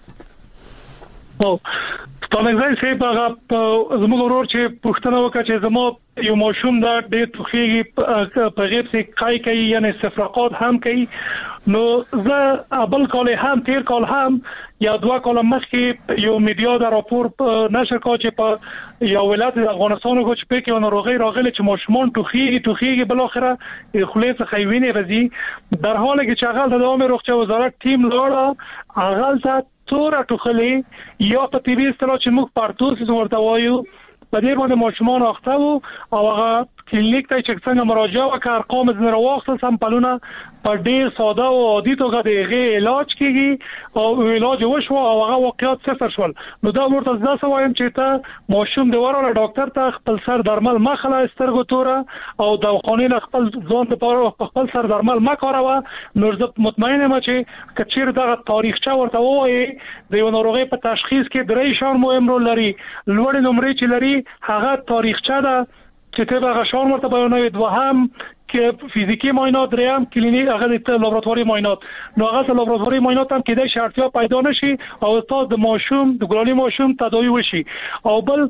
ستانګزای صاحب هغه زموږ ورور چې پښتنه وکړه چې زمو یو ماشوم دا ډېر توخیږي په غیب سي قای کوي یعنی استفراقات هم کوي نو زه بل کال هم تیر کال هم یا دوه کال مخکې یو میډیا دا راپور نشر کړ چې په یو ولایت افغانستان کې چې په کې ناروغي راغله چې ماشومان توخیږي بل اخره خلیص خیوینه رضی در حالی که چغل د عامه روغتیا وزارت تیم لاړه اغل ته تور ټوخلې یا په ټي وي ستلو چې موږ پارتوس ورته وایو په دې باندې ماشومان اخته وو او هغه کلینیک ته چې څنګه مراجعه وکړ ارقام زنه راوخته سمپلونه په ډیر ساده او عادي توګه دغه علاج کیږي او علاج وشو او هغه واقعیت صفر شول نو دا ورته ځکه وایم چې ته ماشوم د ورور ډاکټر ته خپل سر درمل مخله سترګو توره او د خونې خپل ځون لپاره خپل سر درمل ما کاروه نو زه مطمئن یم چې کچیر دغه تاریخچه ورته وایي د یو ناروغي په تشخیص کې درې شان مهم رول لري لوړ نمرې چې لري هغه تاریخچه ده چې ته هغه شان ورته بیانوي دوهم کې فزیکی معاینات دریم کلینیک هغه د لابراتواري معاینات نو هغه د لابراتواري معاینات هم کېدای شي اړتیا پیدا نشي او تاسو د ماشوم د ګلاني ماشوم تداوی وشي او بل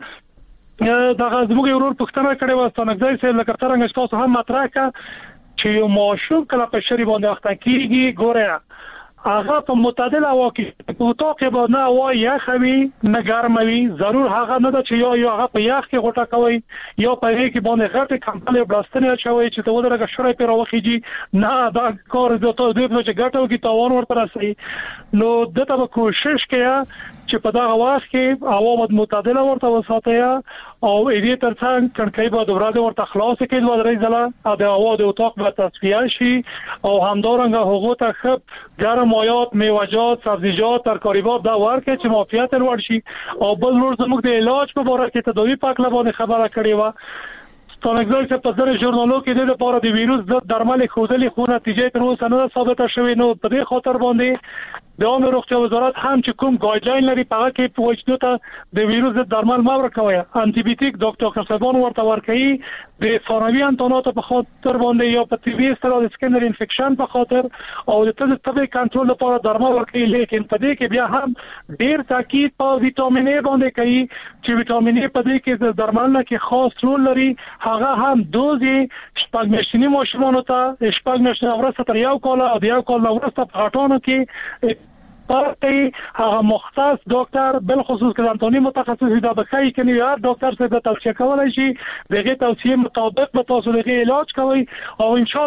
دغه زموږ ورور پښتنه کړي و ستانګزای سره لکه څنګه تاسو هم مطرح کړه چې یو ماشوم کله په شری باندې اخته کیږي ګوره هغه په معتدل هوا کې په اتاق باندې نه هوا یخوي نه ګرموي ضرور هغه نه ده چې یا هغه په یخ کې غوټه کوي یا په یې کې باندې غټه کمپل بلاستنه چوي چې ته ودرګه شړې پر واخیږي نه دا کار د ته د چې غټو کې تاوان ورته راسي نو دته به کوشش کړه چې په دا وخت کې هوا معتدله ورته وساتي او دې ترڅنګ کړکۍ به د ورځې ورته خلاص کړي د درې ځله د هوا د اتاق به تصفیه شي او همدارنګه هغه ته خپ ګرم مایات میوه‌جات سبزیجات ترکاریات دا ورکه چې معافیت لوړ شي او بل نور زموږ د علاج په اړه کې تداوی پاک لبانه خبره کړې و ستانګزای چې په ځینې ژورنالو کې د لپاره د ویروس ضد درمل خودلې خو نتیجه تر اوسه نه ثابته شوې نو په دې خاطر باندې د عامه روغتیا وزارت هم چې کوم ګایډلاین لري په هغه کې پوښتنه ته د ویروس ضد درمل ما ورکوي انټي بیوټیک ډاکټر خصبان ورته ورکوي د ثانوي انتونات په خاطر باندې یا په ټي وي سره د سکینر انفیکشن په خاطر او د طبي کنټرول لپاره درمل ورکوي لیکن په دې کې بیا هم ډیر تاکید په وټامین ا باندې کوي چې وټامین ا په دې کې د درمل نه کې خاص رول لري هغه هم دوزي شپږ میاشتنی ماشومان ته شپږ میاشتې ورسته تر یو کال او یو کال ورسته په غټانو کې پارتي هغه مختص ډاکټر بل خصوص کې انټونی متخصص دا بخای کني یا ډاکټر څخه د توصیه کولای شي دغه توصیه مطابق به تاسو لغه علاج کوي او ان شاء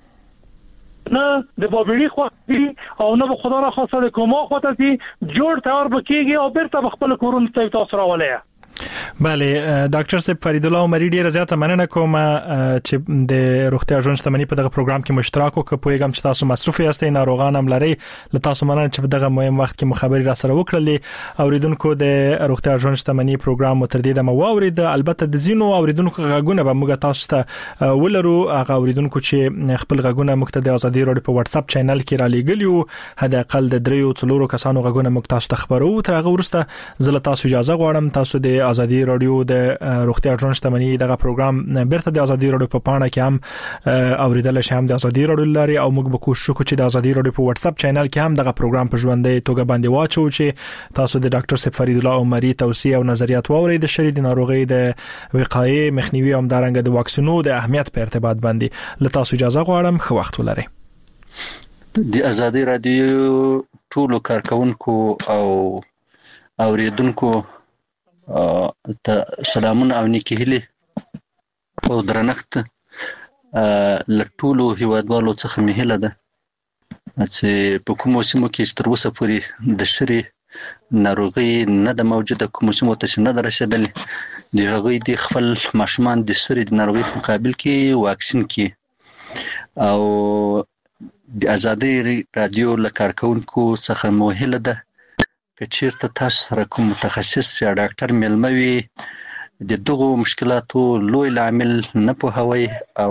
الله نه د بابړي خو او نه به خدا را خواسته د کومه خواته دي جوړ تیار بکیږي او بیرته خپل کورون ته تاسو راولای. بله ډاکټر صاحب فرید الله عمری ډیره زیاته مننه کوم چې د روغتیا ژوند شتمنۍ په دغه پروګرام کې مشترک وکړ پوهیږم چې تاسو مصروف یاستئ ناروغان هم لري له تاسو مننه چې په دغه مهم وخت کې مخابري را سره وکړلې اوریدونکو د روغتیا ژوند شتمنۍ پروګرام متر دې د مواورید البته د زینو اوریدونکو غږونه به موږ تاسو ته ولرو هغه اوریدونکو چې خپل غږونه موږ ته د ازادي رادیو په واتس اپ چینل کې را لېګلیو هدا اقل د 3 کسانو غږونه موږ تاسو ته خبرو تر هغه ورسته زله تاسو اجازه غواړم تاسو د ازادي رادیو د روغتیا ژوند شتمنۍ دغه پروګرام بیرته د ازادي رادیو په پاڼه کې هم اوریدل شي، هم د ازادي رادیو لاري، او موږ به کوشش وکړو چې د ازادي رادیو په واتس اپ چینل کې هم دغه پروګرام په ژوندۍ توګه باندې واچو چې تاسو د ډاکټر صاحب فرید الله عمري توصیه او نظریات واورئ د شری د ناروغي د وقایې مخنیوي او دارنګ د واکسینو د اهمیت په ارتباط باندې. له تاسو اجازه غواړم، خو وخت ولرئ. د ازادي رادیو ټولو کارکونکو او اوریدونکو ته سلامونه او نیکی هیلې او درنښت. لټولو هیوادوالو څخه مې هیله ده چې په کومو سیمو کې تر اوسه پورې د شری ناروغي نه د موجوده، کومو سیمو ته نه رسیدلې، د هغوی د خپل ماشومان د شری د ناروغي په مقابل کې واکسین کړي. او د ازادي رادیو له کارکونکو څخه مو هیله ده که چیرته تاسو سره کوم متخصص یا ډاکټر مېلمه وي، د دغو مشکلاتو لوی لامل نه پوهوي او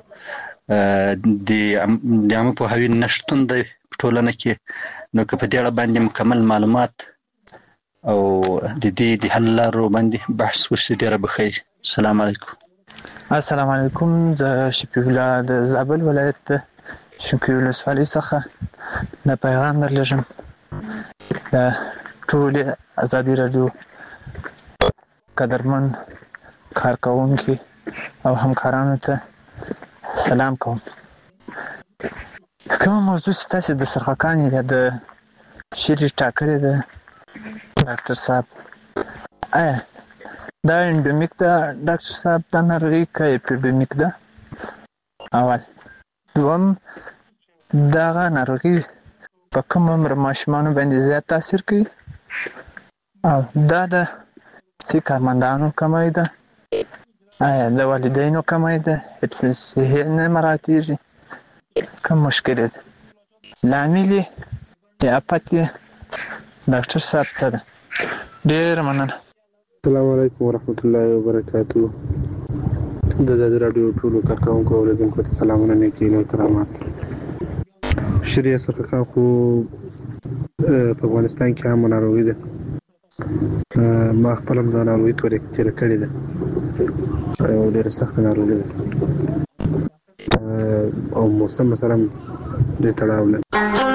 د عامه پوهاوي نشتون دی په ټولنه کې، نو که په دې اړه باندې مکمل معلومات او د دې د حل لارو باندې بحث وشي ډېره به ښه وي. السلام علیکم. السلام علیکم. زه شفیع الله د زابل ولایت شنکۍ ولسوالۍ څخه د پیغام درلږم. د ټول ازادي رادیو قدرمن کارکونکي او همکارانو ته سلام کوم. کومه موضوع چې تاسو د سرخکان یا د شری ټاکلې ده ډاکټر صاحب، آیا دا انډمیک ده ډاکټر صاحب دا ناروغي که اپیډمیک ده؟ اول. دوم، دغه ناروغي په کوم عمر ماشومانو باندې زیات تاثیر کوي او دا د سی کارمندانو کمی ده؟ آیا د والدینو کمی ده؟ حفظ صحي نه مراعاتېږي؟ کوم مشکل ده؟ لامل یې یا افت یې ډاکټر صاحب څه ده؟ ډېره مننه. السلام علیکم ورحمت الله وبرکاتو. د ازادي رادیو ټولو کارکونکو او اوریدونکو ته سلامونه، نیکي او احترامات. شری سرخکان خو په افغانستان کې هم ناروغي ده. ما خپل هم د ناروغي تیر کړی ده او ډېره سخته ناروغي ده او موسم سره ډېر تړاو لري.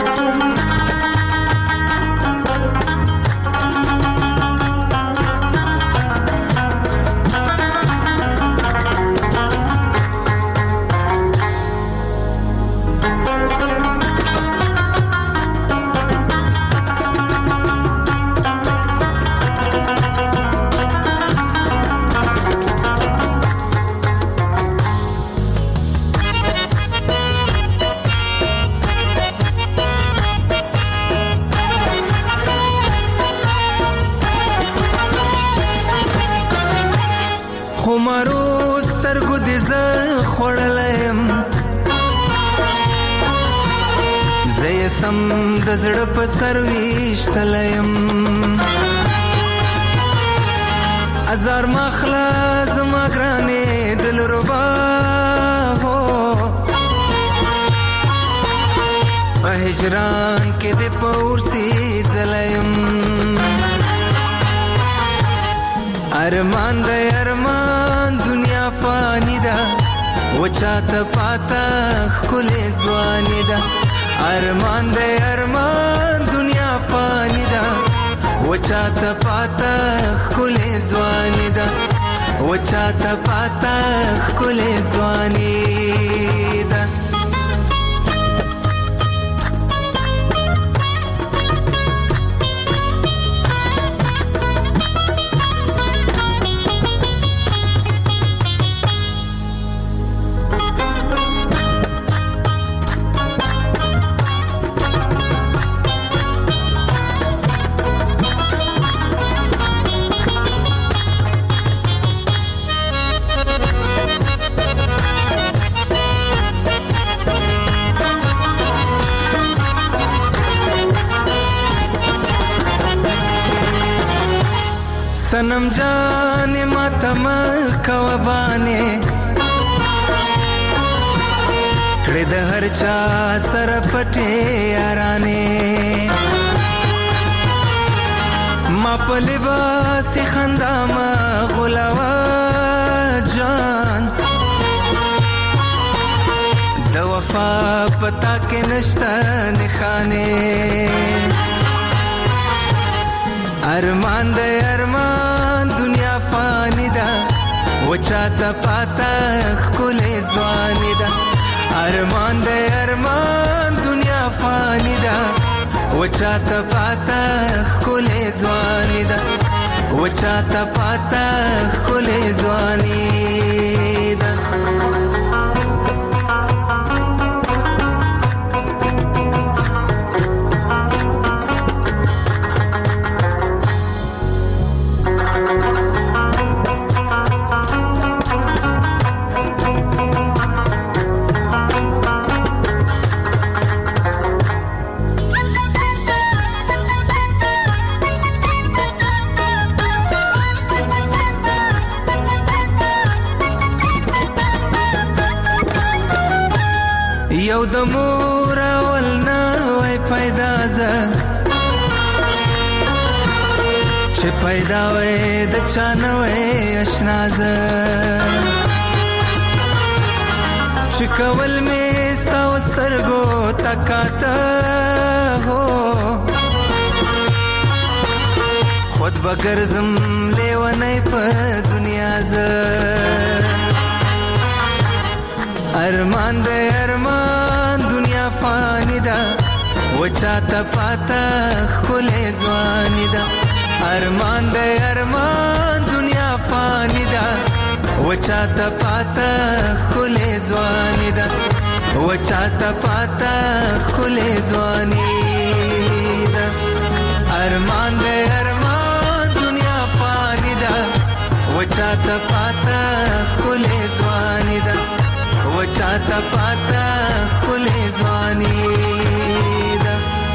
سم د زړه په سر ویشتلیم ازار مخلا زما ګرانې دل ربا هو په هجران کې د پورسي زلیم ارمان د ارمان دنیا فانی ده وچاته پاتا خل ځواني ده ارمان دے ارمان دنیا فانی دا وچاتا پاتا خل ځواني دا وچاتا پاتا خل ځواني دا सनम जाने मातम कवबाने कड़े द हर चा सर पटे याराने मा प ولباس خندا ما غلوا جان د وفا پتا کې نشتا نخانه ارمان د ارمان دنیا فانی ده وچاته پاتا خل ځواني ده ارمان د ارمان دنیا فانی ده وچاته پاتا خل ځواني ده وچاته پاتا خل ځواني ده یو د مور ولنا وای پیدا ز چې پیدا وې د چانوې آشنا ز چې کول مې ستا وسترګو تکاته هو خود بغرزم لیونې په دنیا ز ارمان د ارمان دنیا فانی ده وچاته پاتا خل ځواني ده ارمان د ارمان دنیا فانی ده وچاته پاتا خل ځواني ده وچاته پاتا خل ځواني ده ارمان د ارمان دنیا فانی ده وچاته پاتا خل ځواني ده وچاته پاتا خل ځواني ده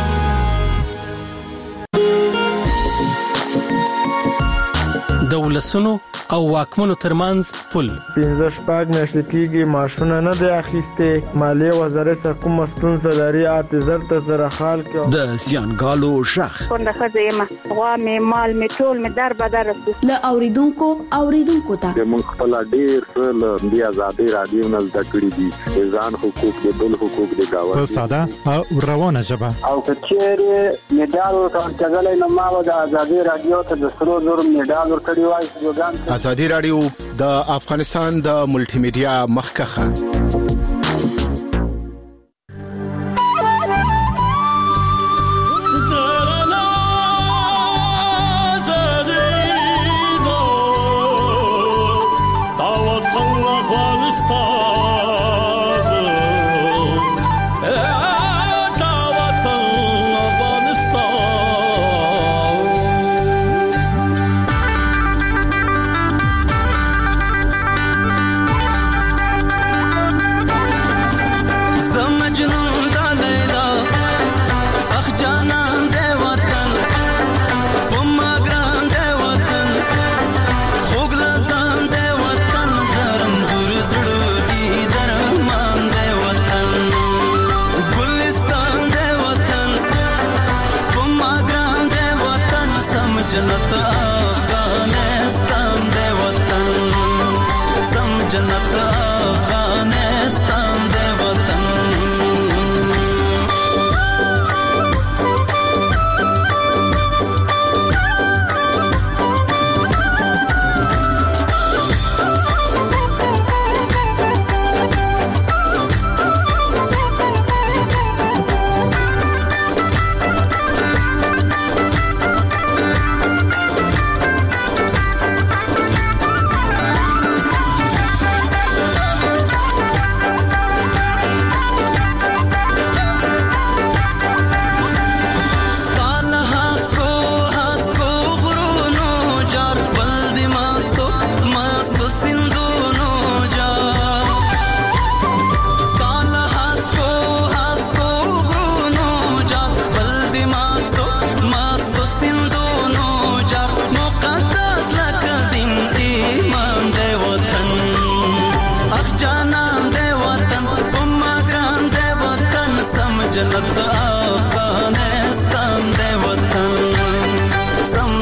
دولسونو او واکمنو ترمنځ پل 15 میاشتې کېږي معاشونه نه دی اخیسته مالیه وزارت کوم ستونزه لري اعتذار ته زره خال کې د زیانګالو شخ څنګه خزیمه غوا می مال می ټول می در بدر ل اوریدونکو ته موږ خپل ډیر له دی آزادي رادیو نه د کړی دي ځان حقوق د بل حقوق د گاوه په ساده او روانه ژبه او کچېره میډال ورته ځلې نه ما د آزادي رادیو ته د سرو زر میډال ورکړی وای آزادي رادیو د افغانستان د ملټي میډیا مخکخه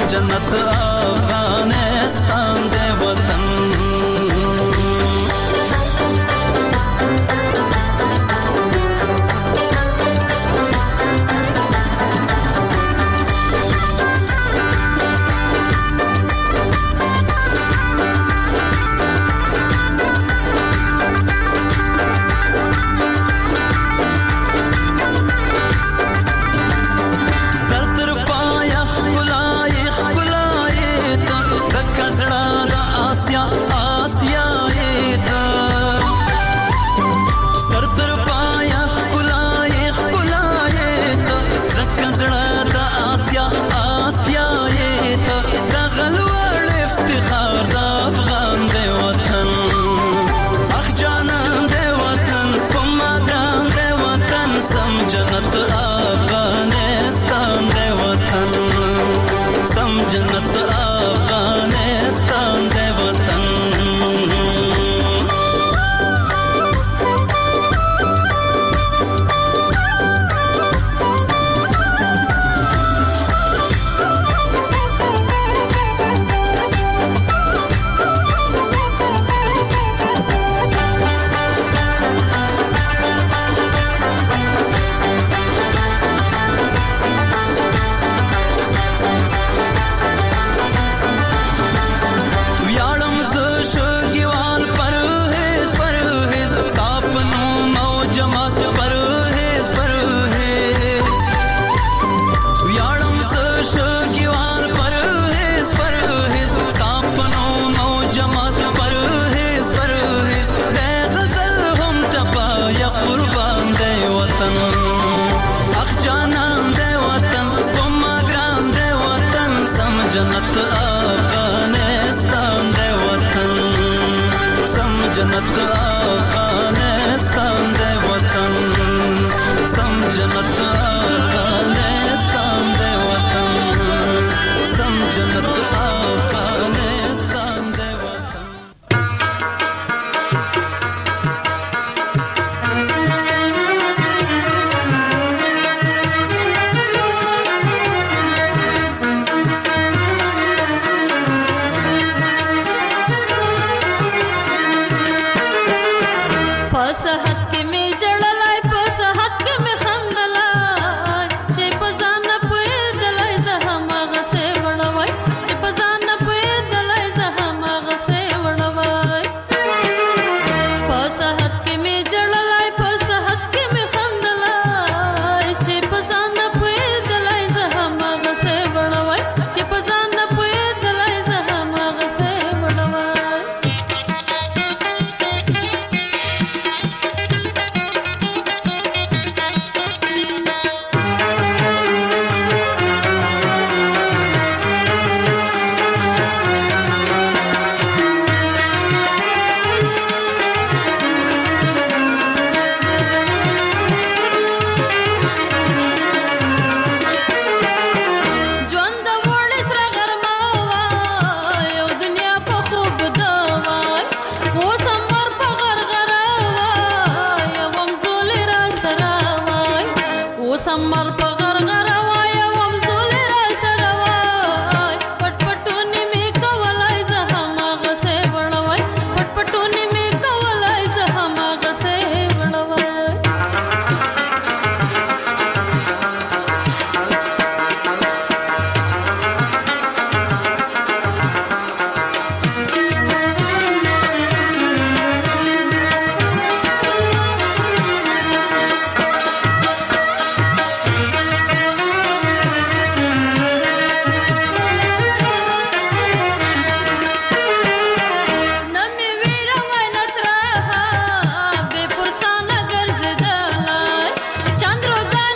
جنت افغانستان دے وطن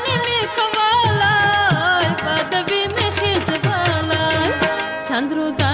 Chandru